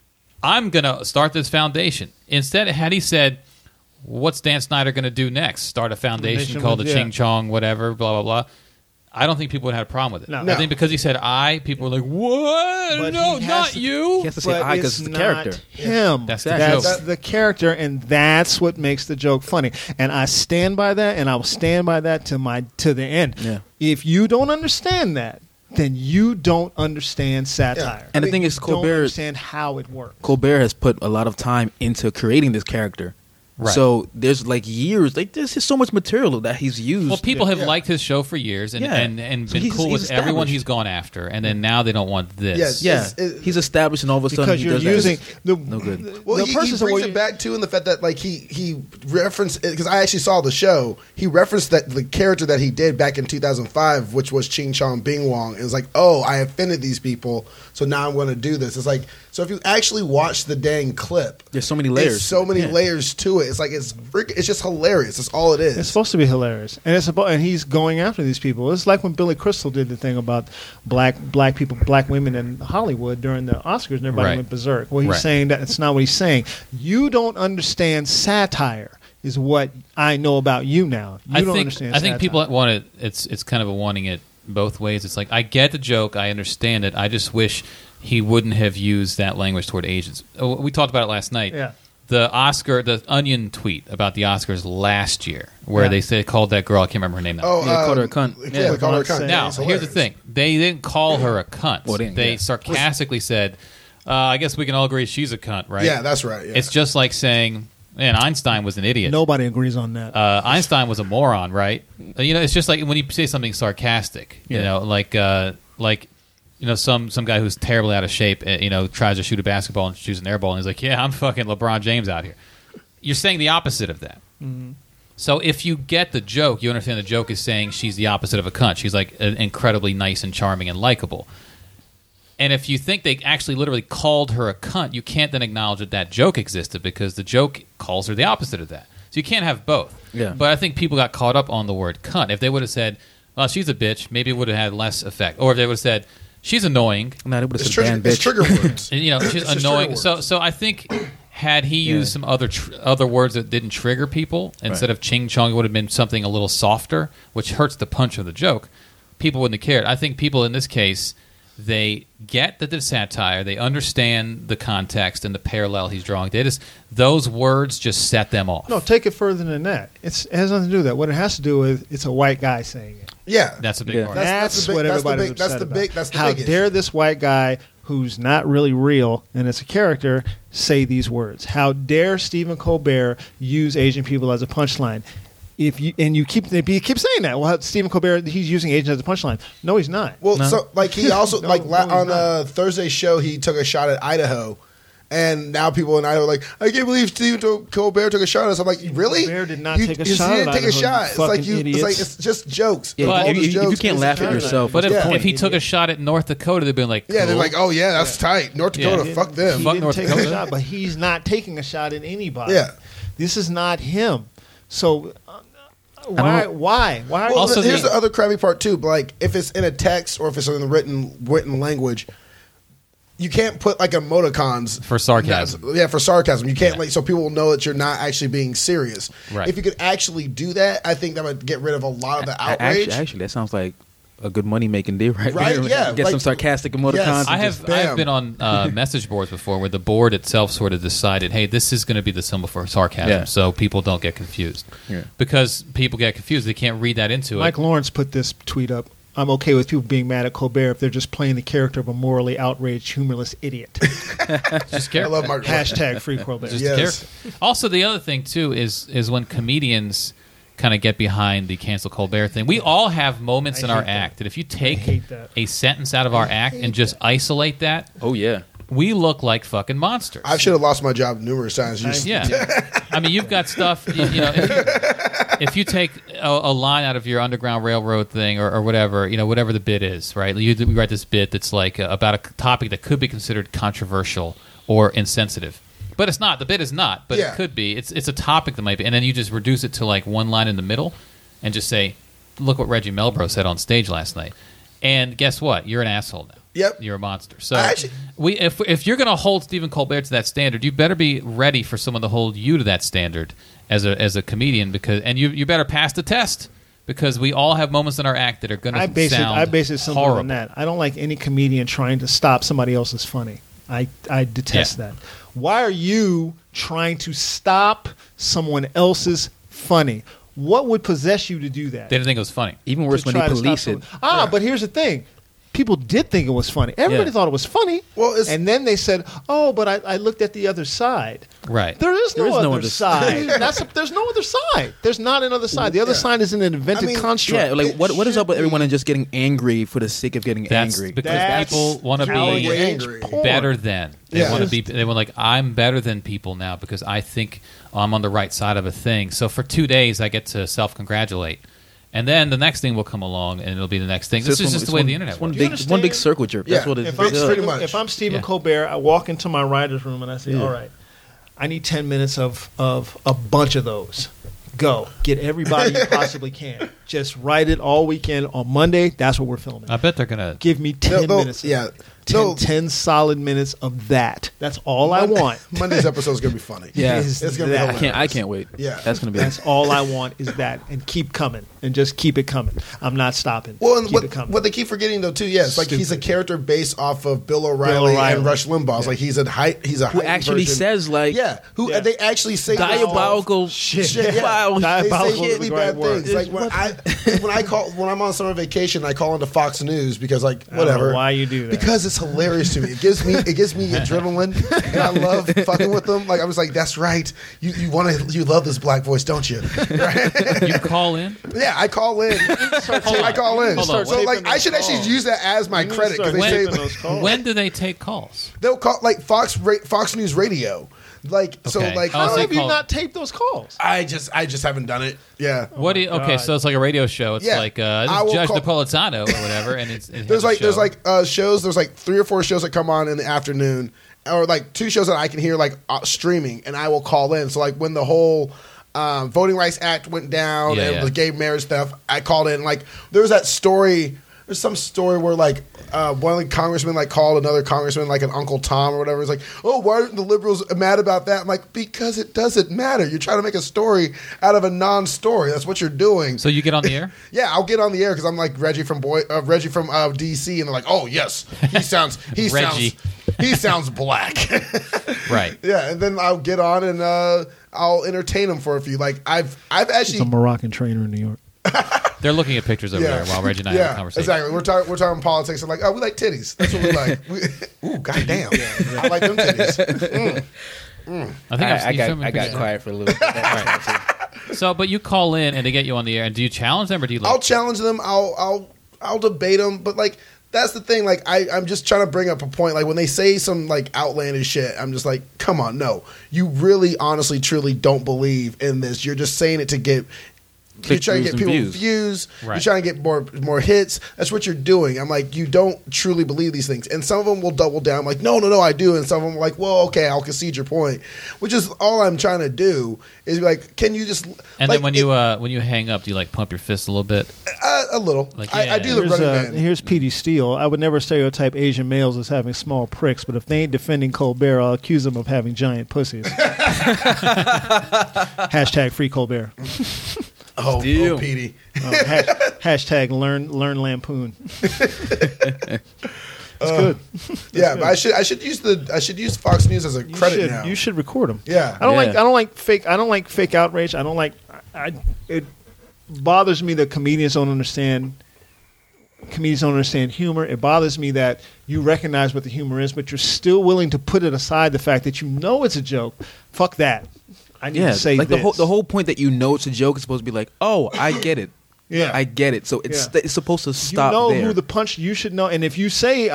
I'm going to start this foundation. Instead, had he said, what's Dan Snyder going to do next? Start a foundation called the Ching Chong, whatever, blah, blah, blah. I don't think people would have a problem with it. No. I think because he said people were like, what? But No, not you. He has to say I because it's the character. Him. That's the That's joke. the character, and that's what makes the joke funny. And I stand by that, and I will stand by that to the end. Yeah. If you don't understand that, then you don't understand satire. And the thing is, you don't Colbert understand how it works. Colbert has put a lot of time into creating this character. Right. So there's like years, like there's just so much material that he's used. Well, people have liked his show for years and So been cool with he's everyone established. he's gone after, and then now they don't want this. Yes. he's established, and all of a sudden Because he you're does using that. the No good. Well, the he person brings it back too in the fact that like he referenced because I actually saw the show. He referenced that the character that he did back in 2005, which was Ching Chong Bing Wong. It was like, oh, I offended these people, so now I'm going to do this. It's like, so if you actually watch the dang clip, There's so many layers. there's so many layers to it. It's like it's just hilarious. That's all it is. It's supposed to be hilarious, and he's going after these people. It's like when Billy Crystal did the thing about black people, black women in Hollywood during the Oscars, and everybody Right. went berserk. Well, he's Right. saying that it's not what he's saying. You don't understand satire, is what I know about you now. You don't understand. I think satire. people want it. It's kind of a wanting it both ways. It's like I get the joke, I understand it. I just wish he wouldn't have used that language toward Asians. We talked about it last night. Yeah. The Onion tweet about the Oscars last year, where they called that girl, I can't remember her name now. Oh, Yeah, they called her a cunt. Yeah, they called her a cunt. Now, It's here's the hilarious. thing. They didn't call her a cunt. Well, they didn't, they yeah. sarcastically said, I guess we can all agree she's a cunt, right? Yeah, that's right. Yeah. It's just like saying, man, Einstein was an idiot. Nobody agrees on that. Einstein was a moron, right? It's just like when you say something sarcastic, like some guy who's terribly out of shape, tries to shoot a basketball and shoots an air ball, and he's like, yeah, I'm fucking LeBron James out here. You're saying the opposite of that. Mm-hmm. So if you get the joke, you understand the joke is saying she's the opposite of a cunt. She's like incredibly nice and charming and likable. And if you think they actually literally called her a cunt, you can't then acknowledge that joke existed because the joke calls her the opposite of that. So you can't have both. Yeah. But I think people got caught up on the word cunt. If they would have said, well, she's a bitch, maybe it would have had less effect. Or if they would have said, she's annoying, No, they would have it's, said trigger, damn it's bitch. trigger words. she's It's just annoying. trigger So I think had he used some other words that didn't trigger people, instead of ching chong, it would have been something a little softer, which hurts the punch of the joke. People wouldn't have cared. I think people in this case, they get that it's satire. They understand the context and the parallel he's drawing. Those words just set them off. No, take it further than that. It has nothing to do with that. What it has to do with it's a white guy saying it. Yeah, That's a big Yeah. part. That's the big- what that's the everybody's big- that's upset the about. big- that's the How big dare issue. this white guy who's not really real and it's a character say these words? How dare Stephen Colbert use Asian people as a punchline? You keep saying that. Well, Stephen Colbert, he's using Asians as a punchline. No, he's not. Well, so like he also No, like no, he's on not. Thursday's show, he took a shot at Idaho, and now people in Idaho are like, I can't believe Stephen Colbert took a shot at us. I'm like, really? Colbert did not take a you shot didn't at take a Idaho, shot. you It's like fucking it's like idiots. it's just jokes. Yeah, All if those you jokes can't is laugh the at character. yourself. But what's the if point? he took a shot at North Dakota, they'd been like, Yeah, they're cool. like, oh yeah, that's tight. North Dakota, Yeah. fuck them. He Fuck didn't North take Dakota. a shot, but he's not taking a shot at anybody. Yeah. This is not him. So why? Well, Also, here's the- the other crappy part too. Like, if it's in a text or if it's in the written language, you can't put like emoticons For sarcasm. Yeah, for sarcasm. You can't so people will know that you're not actually being serious. Right. If you could actually do that, I think that would get rid of a lot of the outrage. Actually, that sounds like a good money making deal, right? Right, there. yeah, Get like- some sarcastic emoticons. Yes. and I just- have been on message boards before where the board itself sort of decided, hey, this is going to be the symbol for sarcasm, Yeah. so people don't get confused. Yeah. Because people get confused, they can't read that into Mike it. Lawrence put this tweet up. I'm okay with people being mad at Colbert if they're just playing the character of a morally outraged, humorless idiot. Just I love Mark. Hashtag free Colbert. Just Yes. care. Also, the other thing too is when comedians kind of get behind the cancel Colbert thing. We all have moments I in our hate that. act that if you take hate that. a sentence out of our act and just isolate that, Oh yeah. we look like fucking monsters. I should have lost my job numerous times. I mean, you've got stuff. If you take a line out of your Underground Railroad thing or whatever, whatever the bit is, right? You write this bit that's like about a topic that could be considered controversial or insensitive, but it's not. The bit is not, but it could be. It's a topic that might be, and then you just reduce it to like one line in the middle, and just say, "Look what Reggie Melbro said on stage last night," and guess what? You're an asshole now. Yep, you're a monster. So if you're going to hold Stephen Colbert to that standard, you better be ready for someone to hold you to that standard as a comedian, and you better pass the test, because we all have moments in our act that are going to sound I base it simpler horrible. than that. I don't like any comedian trying to stop somebody else's funny. I detest that. Why are you trying to stop someone else's funny? What would possess you to do that? They didn't think it was funny. Even worse when they police it. But here's the thing. People did think it was funny. Everybody thought it was funny. Well, and then they said, "Oh, but I looked at the other side." Right. There is no other side. There's no other side. There's not another side. The other side is an invented construct. Yeah, like what is up with everyone and just getting angry for the sake of getting angry? Because people want to be better than. They want to be. They want I'm better than people now because I think I'm on the right side of a thing. So for 2 days, I get to self-congratulate. And then the next thing will come along, and it'll be the next thing. This is just the way the internet works. One big circle jerk. That's what it is. Pretty much. If I'm Stephen Colbert, I walk into my writer's room and I say, all right, I need 10 minutes of a bunch of those. Go. Get everybody you possibly can. Just write it all weekend. On Monday, that's what we're filming. I bet they're going to... Give me 10 minutes. 10 solid minutes of that. That's all I want. Monday's episode is going to be funny. Yeah. It's going to be hilarious. I can't wait. Yeah. That's going to be... That's all I want is that. And keep coming. And just keep it coming. I'm not stopping. Well, and keep it coming. what they keep forgetting, though, too, it's like he's a character based off of Bill O'Reilly and Rush Limbaugh. It's like he's a who actually version. says, like... Yeah. They actually say... Diabolical shit. Yeah. Diabolical They say really bad things. Like when I'm on summer vacation, I call into Fox News because, like, whatever. I don't know why you do that? Because it's hilarious to me. It gives me adrenaline, and I love fucking with them. Like I was like, that's right. You love this black voice, don't you? Right? You call in? Yeah, I call in. I call in. Hold on. So like, I should actually use that as my credit because they say when do they take calls? they'll call like Fox News Radio. Like so, Okay. like How they have you call- not taped those calls? I just haven't done it. Yeah. What do you? Okay, so it's like a radio show. It's like I this will Judge call- Napolitano or whatever, and it There's has a show. shows. There's like 3 or 4 shows that come on in the afternoon, or like 2 shows that I can hear like streaming, and I will call in. So like when the whole Voting Rights Act went down and the gay marriage stuff, I called in. Like there was that story. There's some story where like one of the congressmen like called another congressman like an Uncle Tom or whatever. It's like, oh, why aren't the liberals mad about that? I'm like, because it doesn't matter. You're trying to make a story out of a non-story. That's what you're doing. So you get on the air? Yeah, I'll get on the air because I'm like Reggie from DC, and they're like, oh yes, he sounds black. Right. Yeah, and then I'll get on and I'll entertain him for a few. Like I've actually It's a Moroccan trainer in New York. They're looking at pictures over there while Reggie and I have a conversation. Exactly. We're talking politics. And like, oh, we like titties. That's what we like. Ooh, goddamn. I like them titties. I think I got quiet for a little bit. Right. So, but you call in and they get you on the air, and do you challenge them or do you? I'll challenge them. I'll debate them. But like, that's the thing. Like, I'm just trying to bring up a point. Like when they say some like outlandish shit, I'm just like, come on, no. You really, honestly, truly don't believe in this. You're just saying it to get. You're trying to get people views. Right. You're trying to get more hits. That's what you're doing. I'm like, you don't truly believe these things. And some of them will double down. I'm like, no, I do. And some of them are like, well, okay, I'll concede your point. Which is all I'm trying to do is be like, can you just... And then when you hang up, do you like pump your fist a little bit? A little. Like, I do the running man. Here's Petey Steele. I would never stereotype Asian males as having small pricks, but if they ain't defending Colbert, I'll accuse them of having giant pussies. Hashtag free Colbert. Oh, Petey. Hashtag learn lampoon. It's good. Yeah, but I should use Fox News as a credit now. You should record them. Yeah. I don't like fake outrage. It bothers me that comedians don't understand humor. It bothers me that you recognize what the humor is, but you're still willing to put it aside the fact that you know it's a joke. Fuck that. I need to say like this. the whole point that you know it's a joke is supposed to be like, oh, I get it. Yeah. I get it. So it's supposed to stop You know there. who the punch. You should know. And if you say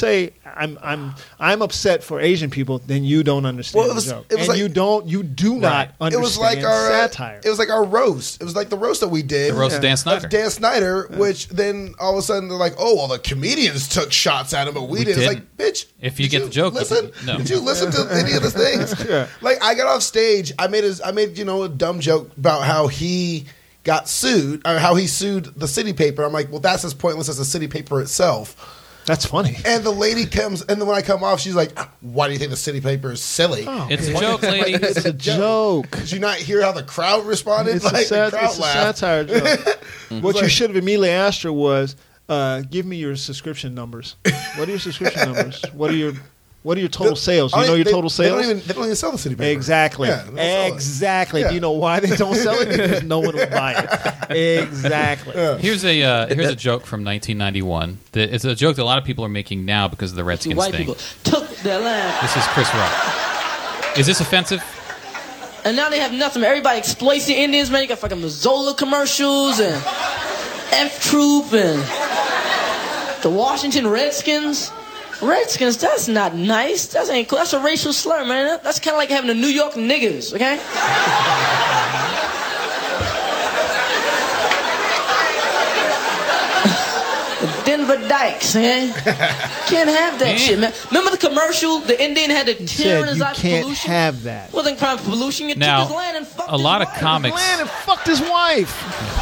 I'm upset for Asian people, then you don't understand the joke. It was and you do not understand it was like our satire. It was like our roast. It was like the roast that we did. The roast of Dan Snyder. Of Dan Snyder, which then all of a sudden they're like, oh, well, the comedians took shots at him, but we didn't. It's like, bitch. If you did get the joke, listen. no. Did you listen to any of the things? Like, I got off stage. I made a dumb joke about how he got sued, or how he sued the City Paper. I'm like, well, that's as pointless as the City Paper itself. That's funny. And the lady comes, and then when I come off, she's like, why do you think the City Paper is silly? Oh, It's a joke, lady. It's a joke. Did you not hear how the crowd responded? It's Like, the a crowd laughed. satire joke. What you like- should have immediately asked her was, give me your subscription numbers. What are your subscription numbers? What are your total sales? You know your total sales? They don't even sell the City Paper. Exactly. Yeah, they don't sell it. Exactly. Yeah. Do you know why they don't sell it? Because no one will buy it. Exactly. Here's a joke from 1991. It's a joke that a lot of people are making now because of the Redskins White thing. people took their land, This is Chris Rock. Is this offensive? and now they have nothing. Everybody exploits the Indians, man. You got fucking Mazzola commercials and F Troop and the Washington Redskins. Redskins, that's not nice. That ain't cool. That's a racial slur, man. That's kind of like having the New York niggers, okay? The Denver Dykes, eh? Can't have that shit, man. Remember the commercial? The Indian had to tear in his You eye for can't pollution? have that. Well, then crime for pollution. You Now, took his land and fucked a lot of his wife. comics, Man, and fucked his wife.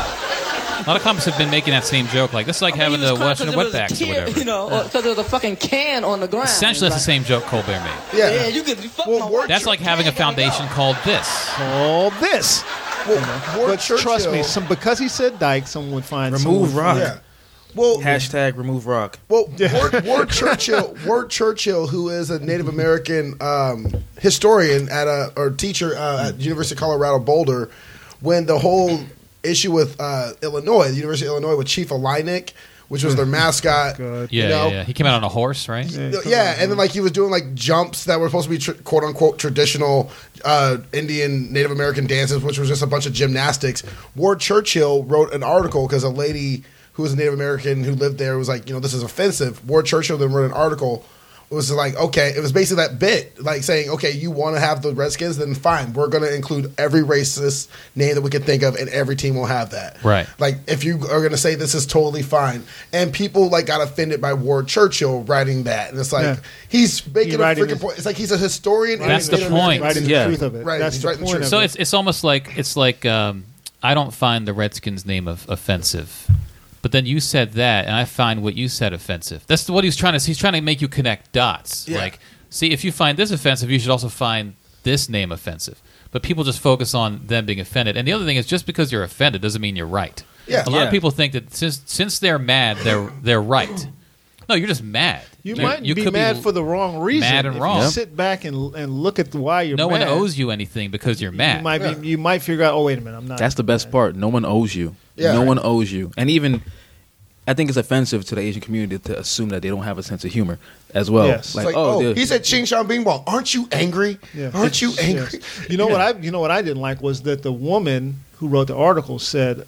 a lot of comics have been making that same joke. Like this is like I mean, having he was the crying Washington 'cause there was a Wetbacks or tear, whatever. You know, because there was a fucking can on the ground. Essentially, that's the same joke Colbert made. Yeah. Yeah, you could fuck Well, my Ward wife. That's like having a foundation called this. All this. Ward But trust me, Churchill- because he said Dyke, someone would find Remove someone- Rock. Yeah. Well, Hashtag remove Rock. Well, Ward Churchill, who is a Native American historian or teacher at University of Colorado Boulder, when the whole issue with Illinois, the University of Illinois, with Chief Alinick, which was their mascot. Good. Yeah, You know? yeah. He came out on a horse, right? Yeah, and then like he was doing like jumps that were supposed to be quote unquote traditional Indian Native American dances, which was just a bunch of gymnastics. Ward Churchill wrote an article because a lady who was a Native American who lived there was like, this is offensive. Ward Churchill then wrote an article. It was like, okay, it was basically that bit, like saying, okay, you want to have the Redskins, then fine, we're going to include every racist name that we can think of, and every team will have that. Right. Like, if you are going to say this is totally fine, and people like got offended by Ward Churchill writing that, and it's like Yeah. he's making a writing freaking his- point. It's like he's a historian. That's and the he's point. Writing Yeah. the truth of it. Right, That's he's the writing the point truth. of So it. it's almost like I don't find the Redskins name offensive, but then you said that, and I find what you said offensive. That's what he's trying to. He's trying to make you connect dots. Yeah. Like, see, if you find this offensive, you should also find this name offensive. But people just focus on them being offended. And the other thing is, just because you're offended doesn't mean you're right. Yeah. A lot Yeah. of people think that since they're mad, they're right. No, you're just mad. You might be could mad for the wrong reason. mad and If wrong. You Yep. sit back and look at why you're No mad. one owes you anything because you're mad. You might figure out. Oh, wait a minute, I'm not. That's the best part. No one owes you. Yeah. No one owes you. And even, I think it's offensive to the Asian community to assume that they don't have a sense of humor as well. Yes. It's like, he said "Ching Chong Bing Bong." Aren't you angry? Yeah. Aren't you angry? Yes. You know what I didn't like was that the woman who wrote the article said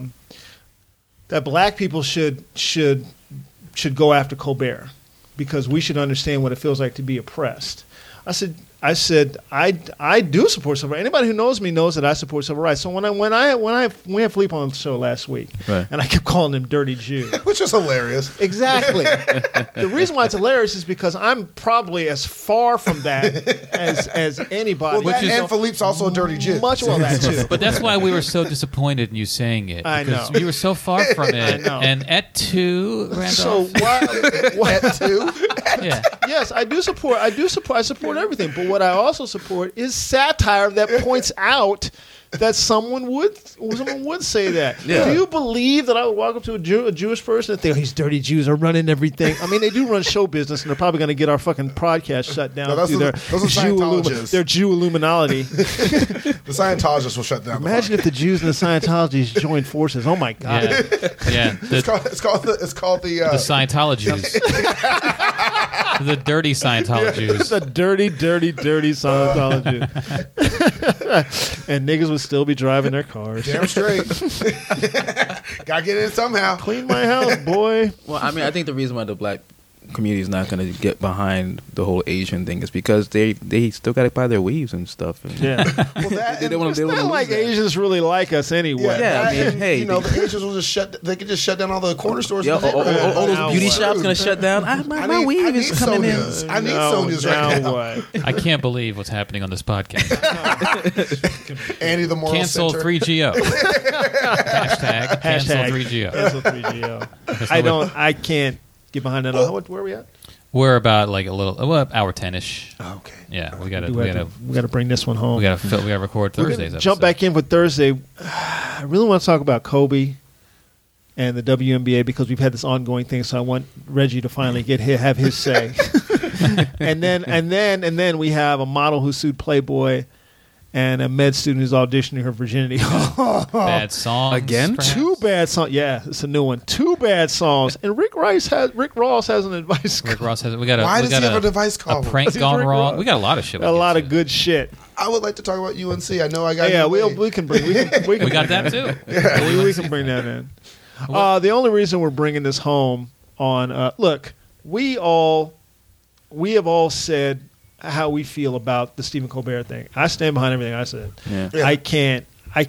that black people should go after Colbert because we should understand what it feels like to be oppressed. I said I do support civil rights. Anybody who knows me knows that I support civil rights. So when we had Philippe on the show last week, Right. and I kept calling him Dirty Jew. Which is hilarious. Exactly. The reason why it's hilarious is because I'm probably as far from that as anybody. Well, and Philippe's also a dirty Jew. Much well that too. But that's why we were so disappointed in you saying it. I because know. You were so far from it. I know. And et tu, Randolph. So why? too. yeah. Yes, I support everything. But what I also support is satire that points out that someone would say that. Yeah. Do you believe that I would walk up to a Jewish person and think, these dirty Jews are running everything? I mean, they do run show business, and they're probably going to get our fucking podcast shut down. No, those through are Scientologists. their Jew Illuminati. The Scientologists will shut down. Imagine if the Jews and the Scientologists joined forces. Oh my God. Yeah. It's called the the Scientologies. The dirty Scientology Jews. The dirty Scientology. And niggas would still be driving their cars. Damn straight. Gotta get in somehow. Clean my house, boy. Well, I mean, I think the reason why the black community is not going to get behind the whole Asian thing is because they still got to buy their weaves and stuff. And Yeah. Well, that, they don't want It's to not like Asians really like us anyway. Yeah, I mean, hey, you know, the Asians will just they could just shut down all the corner stores. Yo, in the all neighborhood. those Now beauty what? shops going to shut down. My weave I is need coming Sonya's. in. I need Sonya's right now. What? I can't believe what's happening on this podcast. Andy the moral Cancel center. 3GO. Hashtag cancel 3GO. Cancel 3GO. I can't get behind that. Where are we at? We're about like hour 10ish. Oh, okay. Yeah, we gotta We gotta bring this one home. we gotta record We're gonna Thursdays. jump back in for Thursday. I really want to talk about Kobe and the WNBA because we've had this ongoing thing. So I want Reggie to finally have his say. and then we have a model who sued Playboy and a med student who's auditioning her virginity. Bad songs Again? perhaps? 2 bad songs. Yeah, it's a new one. 2 bad songs. And Rick Ross has an advice. Rick column. Ross has. Why does he have a device A column? prank He's gone Rick wrong. Ross. We got a lot of shit. A lot of good shit. I would like to talk about UNC. I know I got. Yeah, you we can bring. We can We got that too. we can bring that in. The only reason we're bringing this home on look, we have all said how we feel about the Stephen Colbert thing. I stand behind everything I said. Yeah. Yeah. I can't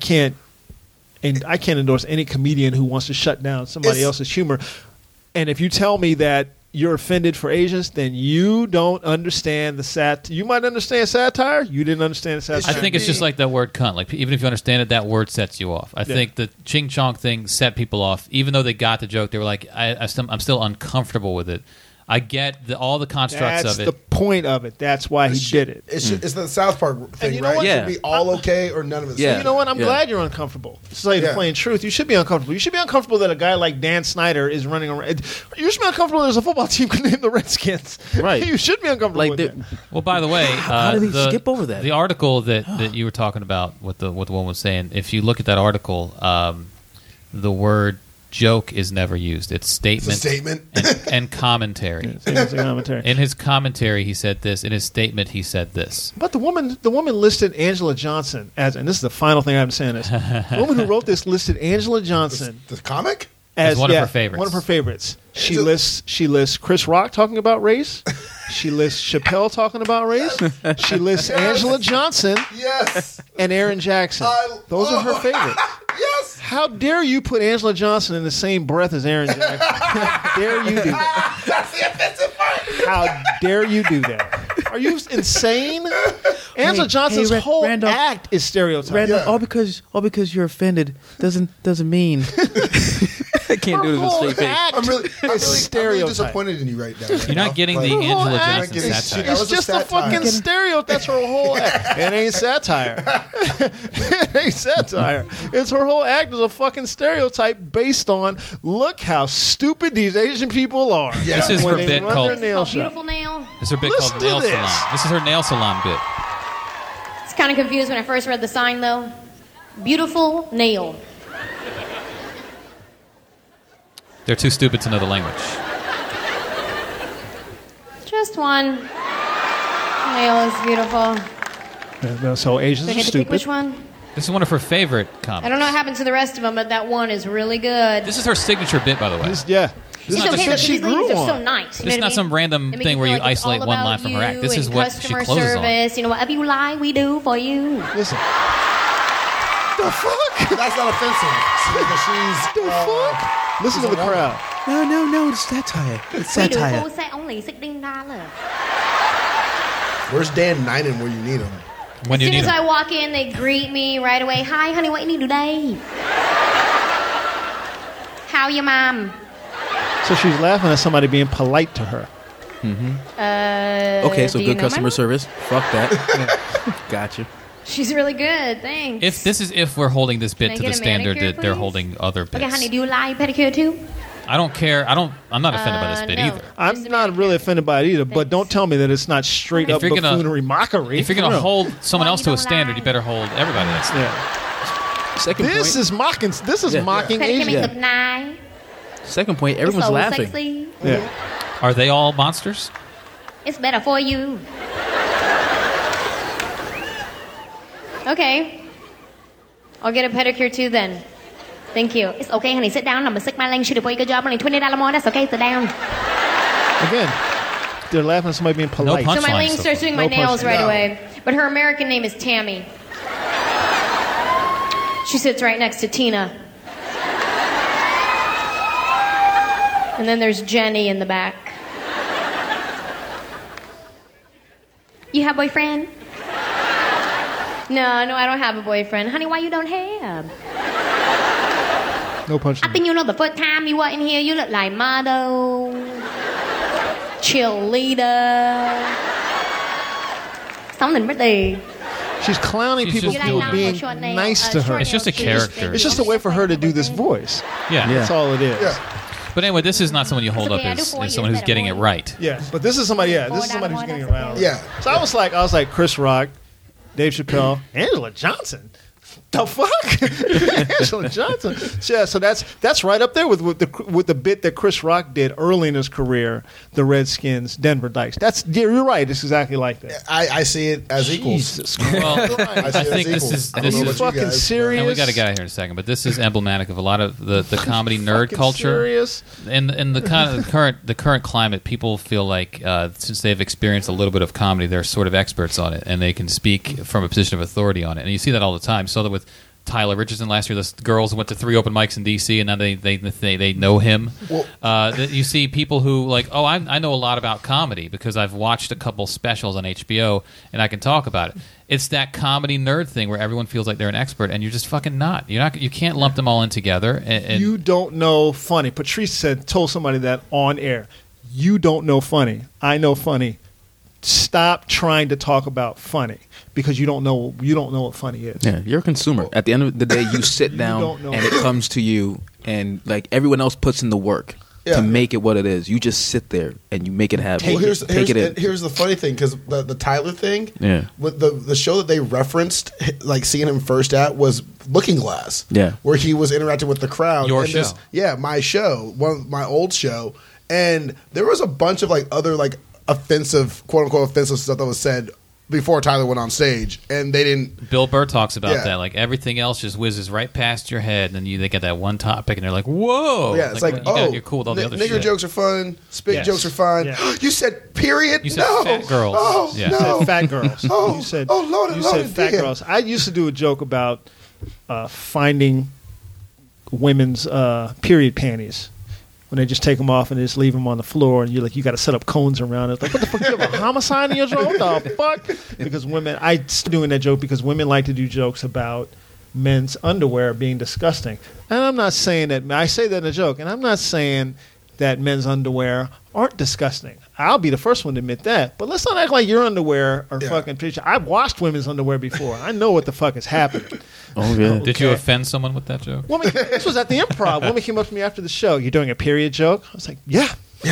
endorse any comedian who wants to shut down somebody else's humor. And if you tell me that you're offended for Asians, then you don't understand the You might understand satire. You didn't understand the I satire. think it's just like that word cunt. Like even if you understand it, that word sets you off. I think the Ching Chong thing set people off. Even though they got the joke, they were like, I'm still uncomfortable with it. I get all the constructs That's of it. the point of it. That's why he did it. It's the South Park thing, you know right? what? It Yeah. should be all okay or none of it. Yeah. You know what? I'm Yeah. glad you're uncomfortable. It's like the Yeah. plain truth. You should be uncomfortable. You should be uncomfortable that a guy like Dan Snyder is running around. You should be uncomfortable that there's a football team named the Redskins. Right. You should be uncomfortable Like, with the- that. Well, by the way, How did he skip over that? The article that you were talking about, what the woman was saying. If you look at that article, the word joke is never used. It's statement, statement. and commentary. It's a commentary. In his commentary, he said this. In his statement, he said this. But the woman listed Angela Johnson as, and this is the final thing I'm saying is, the woman who wrote this listed Angela Johnson The comic? as one of her favorites. One of her favorites. She lists Chris Rock talking about race. She lists Chappelle talking about race. She lists Angela Johnson Yes. and Aaron Jackson. Those are her favorites. Yes. How dare you put Angela Johnson in the same breath as Aaron Jackson? How dare you do that? That's the offensive part. How dare you do that? Are you insane? Angela Johnson's hey, whole Randolph- act is stereotyped. Randall, Yeah. all because you're offended doesn't mean I can't do this with a straight face. act I'm really stereotype. disappointed in you right now. You're not getting the Her whole Angela act Johnson getting- is- satire. That was It's a just a satire. fucking stereotype. That's her whole act. It ain't satire. It ain't satire. It's her whole act is a fucking stereotype based on look how stupid these Asian people are. Yeah. This is when her they bit run called- their nail Oh, shop. beautiful nail. This is her bit Listen called to Nail this. Salon. This is her nail salon bit. It's kind of confused when I first read the sign, though. Beautiful nail. They're too stupid to know the language. Just one. Nail is beautiful. So Asians Do I are get to pick which stupid. one? This is one of her favorite I comics. don't know what happened to the rest of them, but that one is really good. This is her signature bit, by the way. This is It's not okay, just- though, she these ladies grew are so on. nice. You This know is what not I mean? some random They make thing you where feel you like it's isolate all one about line from her act. you This is and what she customer closes on. service. You know, whatever you like, we do for you. Listen. The fuck? That's not offensive. Because she's The fuck? Listen to the crowd. No, it's satire. It's We do satire. for say only $16. Where's Dan Ninen where you need him? When As you soon need as I them. walk in, they greet me right away. Hi, honey, what you need today? How you, mom? So she's laughing at somebody being polite to her. Okay, so do you good know my customer mom? service. Fuck that. Gotcha. She's really good, thanks. If we're holding this bit Can I to get the a standard manicure, that they're please? holding other bits. Okay, honey, do you like pedicure too? I don't care. I'm not offended by this bit no. either. I'm not really offended by it either, but don't tell me that it's not straight If up you're gonna- buffoonery mockery. If you're going to No. hold someone Well, else you to a don't standard, lie. you better hold everybody to that standard. Yeah. Second This point. is mocking. This is Yeah. mocking Pedicure Asian. makes Yeah. look nice. Second point. Everyone's It's so laughing. sexy. Yeah. Are they all monsters? It's better for you. Okay. I'll get a pedicure too then. Thank you. It's okay, honey. Sit down. I'm going to stick my leg, shoot it for you. Good job. Only $20 more. That's okay. Sit down. Again, they're laughing at somebody being polite. So my lady starts doing my nails right away. But her American name is Tammy. She sits right next to Tina. And then there's Jenny in the back. You have a boyfriend? No, I don't have a boyfriend. Honey, why you don't have? No punching. I think you know the first time you were in here, you look like model, cheerleader, something pretty. She's clowning people for being nice to her. It's just a character. It's just a way for her to do this voice. Yeah. That's all it is. Yeah. But anyway, this is not someone you hold up as someone who's getting it right. Yeah, but this is somebody. Yeah, this is somebody who's getting it right. Yeah. So I was like Chris Rock, Dave Chappelle, Angela Johnson. The fuck, Angela Johnson. Yeah, so that's right up there with the bit that Chris Rock did early in his career, the Redskins, Denver Dykes. You're right. It's exactly like that. I see it as Jesus equals. Well, I think this is fucking serious. And we got to get out of here in a second, but this is emblematic of a lot of the comedy nerd culture. Serious? And the kind of the current climate, people feel like since they've experienced a little bit of comedy, they're sort of experts on it, and they can speak from a position of authority on it. And you see that all the time. So that with Tyler Richardson last year, the girls went to 3 open mics in D.C. and now they know him. Well, you see people who like, oh, I know a lot about comedy because I've watched a couple specials on HBO and I can talk about it. It's that comedy nerd thing where everyone feels like they're an expert and you're just fucking not. You can't lump them all in together. And you don't know funny. Patrice told somebody that on air. You don't know funny. I know funny. Stop trying to talk about funny because you don't know what funny is. Yeah, you're a consumer. At the end of the day, you sit down and it comes to you, and like everyone else puts in the work to make it what it is. You just sit there and you make it happen. Well, here's the funny thing, because the Tyler thing, with the show that they referenced, like seeing him first at was Looking Glass, where he was interacting with the crowd. Your show, my show, my old show, and there was a bunch of like other like offensive, quote unquote offensive stuff that was said before Tyler went on stage, and they didn't. Bill Burr talks about that. Like everything else just whizzes right past your head, and then they get that one topic, and they're like, "Whoa!" Yeah, it's you're cool with all the other nigger shit. jokes are fun. Spit jokes are fun. Yeah. You said period. You said fat girls. Oh, You said fat girls. Oh, you said Lord, you said fat girls. I used to do a joke about finding women's period panties. When they just take them off and they just leave them on the floor, and you're like, you got to set up cones around it. Like, what the fuck? You have a homicide in your joke? What the fuck? Because women, I still doing that joke because women like to do jokes about men's underwear being disgusting. And I'm not saying that. I say that in a joke, and I'm not saying that men's underwear aren't disgusting. I'll be the first one to admit that. But let's not act like your underwear are fucking picture. I've washed women's underwear before. I know what the fuck is happening. Oh, yeah. Did you offend someone with that joke? Woman, this was at the Improv. Woman came up to me after the show. You're doing a period joke? I was like, yeah.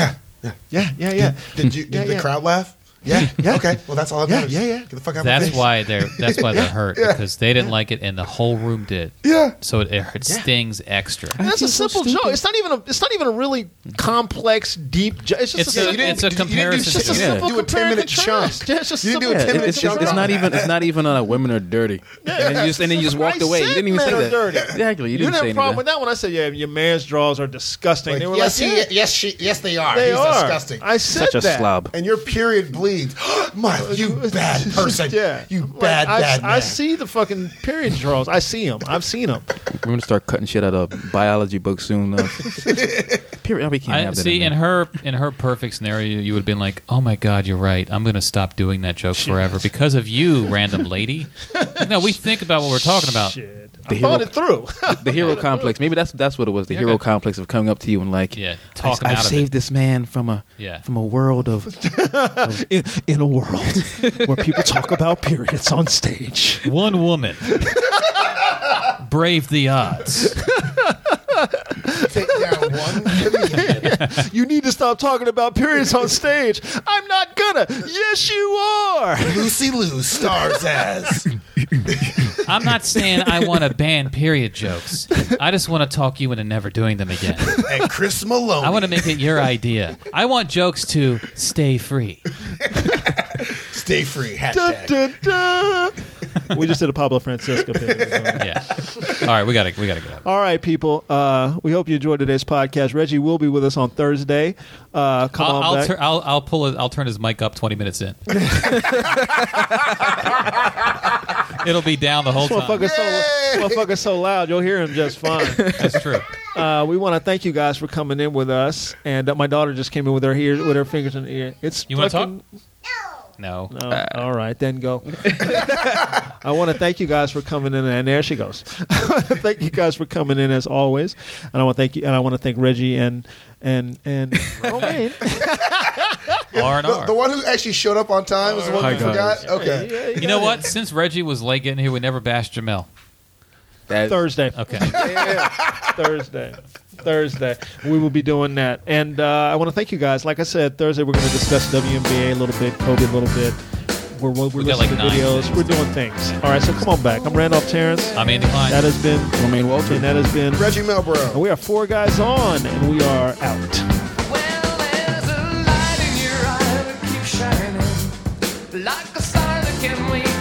Did the crowd laugh? Yeah. Okay. Well, that's all that matters. Get the fuck out of my face. That's why they're hurt, because they didn't like it and the whole room did. Yeah. So it stings extra. And that's a simple joke. It's not even a really complex, deep joke. It's just it's a comparison. It's just a simple do a 10-minute chunk. It's just You do a 10-minute chunk. It's not even on women are dirty. And then you just walked away. You didn't even say that. Dirty. Exactly. You didn't didn't say have a problem anything. with that when I said, your man's drawers are disgusting. They were yes, they are. He's disgusting. I said Such a slob. And your period bleeds. You bad person. You bad man. I see the fucking period draws. I see them. I've seen them. We're going to start cutting shit out of biology books soon. Period. We can't have that see, in her perfect scenario, you would have been like, oh my God, you're right. I'm going to stop doing that joke forever because of you, random lady. No, we think about what we're talking about. Shit. I thought it through. The hero complex. Maybe that's what it was. The hero complex of coming up to you and like, I've saved this man from a world of in a world where people talk about periods on stage. One woman braved the odds. Take down one comedian. You need to stop talking about periods on stage. I'm not gonna. Yes, you are. Lucy Liu stars as I'm not saying I want to ban period jokes. I just want to talk you into never doing them again. And Chris Maloney. I want to make it your idea. I want jokes to stay free. Stay free. Hashtag. Dun, dun, dun. We just did a Pablo Francisco thing. Yeah. All right, we gotta get out. All right, people. We hope you enjoyed today's podcast. Reggie will be with us on Thursday. Come on back. I'll turn his mic up 20 minutes in. It'll be down the whole time. Motherfucker's so loud, you'll hear him just fine. That's true. We want to thank you guys for coming in with us. And my daughter just came in with her fingers in the ear. You want to talk? No. All right, then go. I want to thank you guys for coming in, and there she goes. Thank you guys for coming in as always, and I want to thank you, and I want to thank Reggie and Romaine. R&R. The one who actually showed up on time is the one who forgot. Okay. You know what? Since Reggie was late getting here, we never bashed Jamel. Thursday. Okay. Thursday. We will be doing that. And I want to thank you guys. Like I said, Thursday we're going to discuss WNBA a little bit, Kobe a little bit. We're listening to videos. We're doing things. All right, so come on back. I'm Randolph Terrence. I'm Andy Klein. That has been Romaine Walter. And that has been Reggie Melbrown. And we are 4 guys on, and we are out. Well, there's a light in your eye that keeps shining, like a star that can wait.